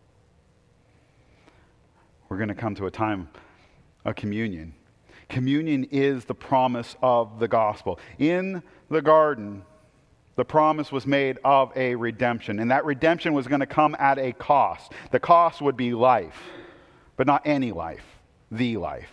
[SPEAKER 2] We're going to come to a time of communion. Communion is the promise of the gospel. In the garden, the promise was made of a redemption, and that redemption was going to come at a cost. The cost would be life, but not any life, the life.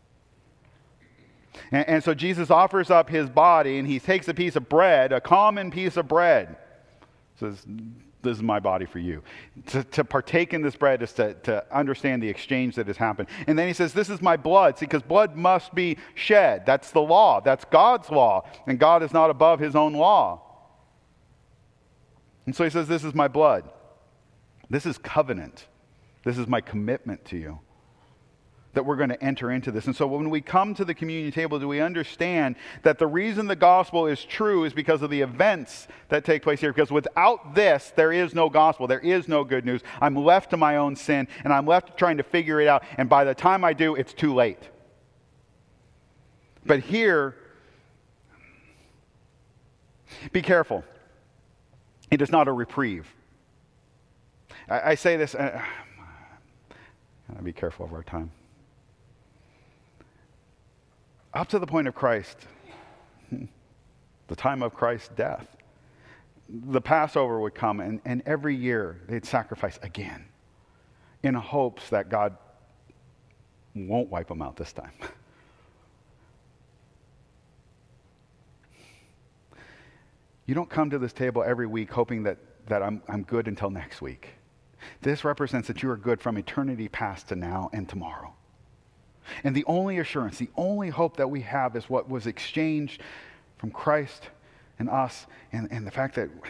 [SPEAKER 2] And so Jesus offers up his body, and he takes a piece of bread, a common piece of bread. Says, this is my body for you. To partake in this bread is to understand the exchange that has happened. And then he says, this is my blood. See, because blood must be shed. That's the law. That's God's law. And God is not above his own law. And so he says, this is my blood. This is covenant. This is my commitment to you. That we're going to enter into this. And so when we come to the communion table, do we understand that the reason the gospel is true is because of the events that take place here? Because without this, there is no gospel. There is no good news. I'm left to my own sin, and I'm left trying to figure it out. And by the time I do, it's too late. But here, be careful. It is not a reprieve. I say this, I'll be careful of our time. Up to the point of Christ, the time of Christ's death, the Passover would come, and every year they'd sacrifice again in hopes that God won't wipe them out this time. You don't come to this table every week hoping that I'm good until next week. This represents that you are good from eternity past to now and tomorrow. And the only assurance, the only hope that we have is what was exchanged from Christ and us, and the fact that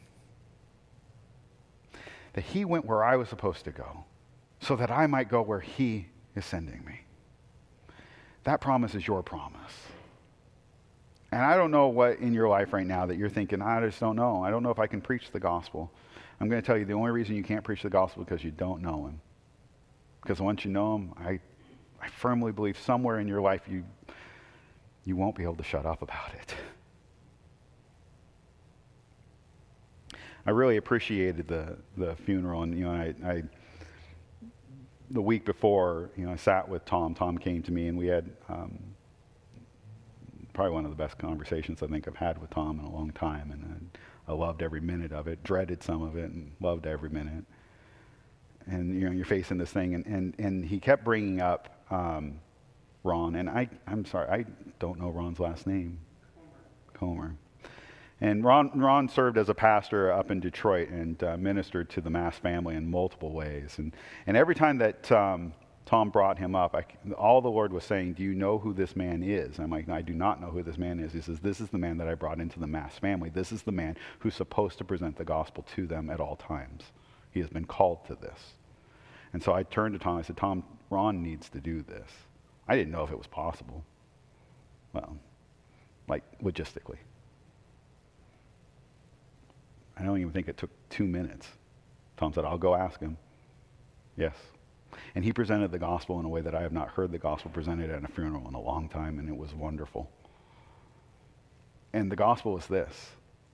[SPEAKER 2] he went where I was supposed to go so that I might go where he is sending me. That promise is your promise. And I don't know what in your life right now that you're thinking, I just don't know. I don't know if I can preach the gospel. I'm going to tell you the only reason you can't preach the gospel is because you don't know him. Because once you know him, I firmly believe somewhere in your life you won't be able to shut up about it. I really appreciated the funeral. And, I the week before, I sat with Tom. Tom came to me, and we had probably one of the best conversations I think I've had with Tom in a long time. And I loved every minute of it, dreaded some of it, and loved every minute. And, you're facing this thing, and he kept bringing up Ron. And I'm sorry, I don't know Ron's last name. Comer. And Ron served as a pastor up in Detroit and ministered to the Mass family in multiple ways. And every time that Tom brought him up, all the Lord was saying, do you know who this man is? I'm like, no, I do not know who this man is. He says, this is the man that I brought into the Mass family. This is the man who's supposed to present the gospel to them at all times. He has been called to this. And so I turned to Tom. I said, Tom, Ron needs to do this. I didn't know if it was possible. Well, like logistically. I don't even think it took 2 minutes. Tom said, I'll go ask him. Yes. And he presented the gospel in a way that I have not heard the gospel presented at a funeral in a long time, and it was wonderful. And the gospel is this.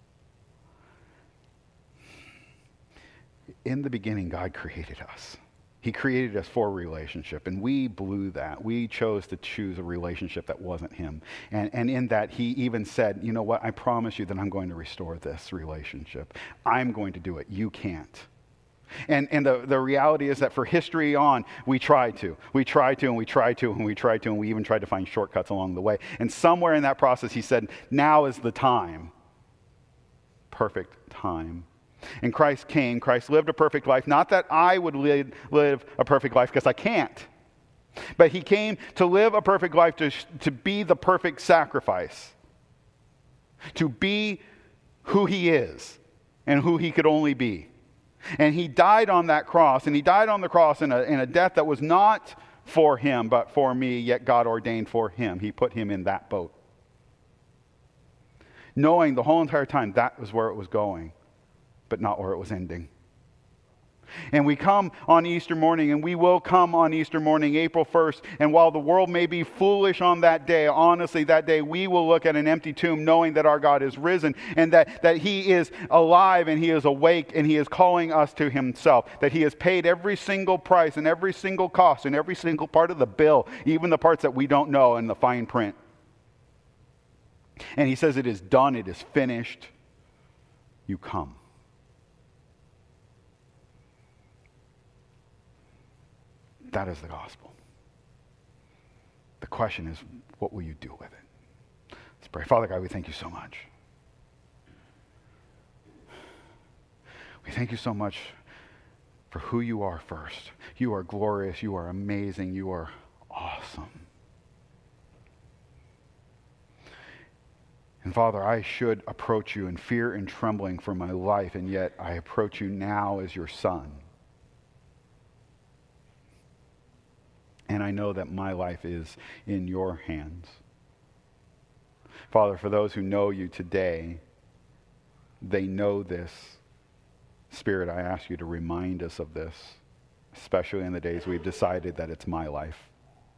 [SPEAKER 2] In the beginning, God created us. He created us for a relationship, and we blew that. We chose to choose a relationship that wasn't him. And in that, he even said, you know what, I promise you that I'm going to restore this relationship. I'm going to do it. You can't. And the reality is that for history on, we tried to, and we tried to, and we even tried to find shortcuts along the way. And somewhere in that process, he said, now is the time. Perfect time. And Christ came. Christ lived a perfect life. Not that I would live a perfect life, because I can't. But he came to live a perfect life, to be the perfect sacrifice. To be who he is and who he could only be. And he died on that cross. And he died on the cross in a death that was not for him, but for me, yet God ordained for him. He put him in that boat. Knowing the whole entire time that was where it was going, but not where it was ending. And we come on Easter morning, and we will come on Easter morning, April 1st, and while the world may be foolish on that day, honestly, that day we will look at an empty tomb knowing that our God is risen, and that he is alive, and he is awake, and he is calling us to himself, that he has paid every single price, and every single cost, and every single part of the bill, even the parts that we don't know in the fine print. And he says, it is done, it is finished. You come. That is the gospel. The question is, what will you do with it? Let's pray. Father God, we thank you so much. We thank you so much for who you are first. You are glorious. You are amazing. You are awesome. And Father, I should approach you in fear and trembling for my life, and yet I approach you now as your son. And I know that my life is in your hands. Father, for those who know you today, they know this. Spirit, I ask you to remind us of this, especially in the days we've decided that it's my life.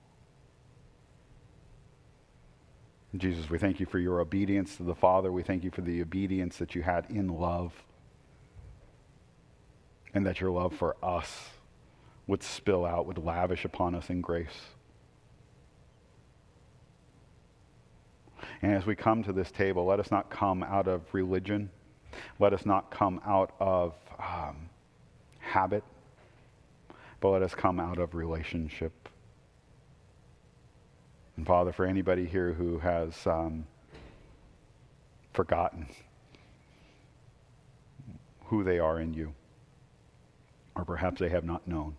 [SPEAKER 2] Jesus, we thank you for your obedience to the Father. We thank you for the obedience that you had in love, and that your love for us would spill out, would lavish upon us in grace. And as we come to this table, let us not come out of religion. Let us not come out of habit, but let us come out of relationship. And Father, for anybody here who has forgotten who they are in you, or perhaps they have not known,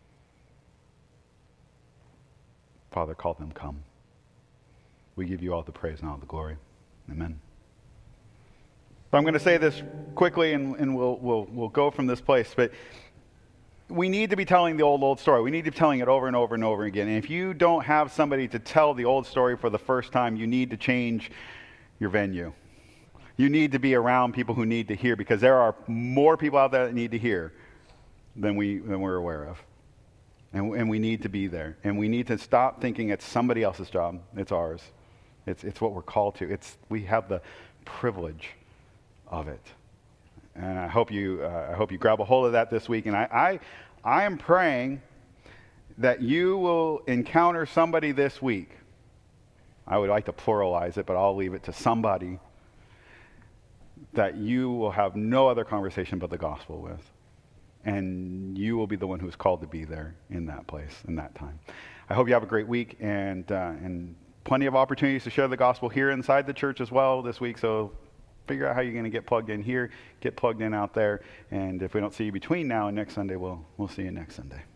[SPEAKER 2] Father, call them come. We give you all the praise and all the glory. Amen. So I'm going to say this quickly, and we'll go from this place. But we need to be telling the old story. We need to be telling it over and over and over again. And if you don't have somebody to tell the old story for the first time, you need to change your venue. You need to be around people who need to hear, because there are more people out there that need to hear than we're aware of. And we need to be there. And we need to stop thinking it's somebody else's job. It's ours. It's what we're called to. We have the privilege of it. And I hope you grab a hold of that this week. And I am praying that you will encounter somebody this week. I would like to pluralize it, but I'll leave it to somebody that you will have no other conversation but the gospel with. And you will be the one who's called to be there in that place, in that time. I hope you have a great week and plenty of opportunities to share the gospel here inside the church as well this week. So figure out how you're going to get plugged in here, get plugged in out there. And if we don't see you between now and next Sunday, we'll see you next Sunday.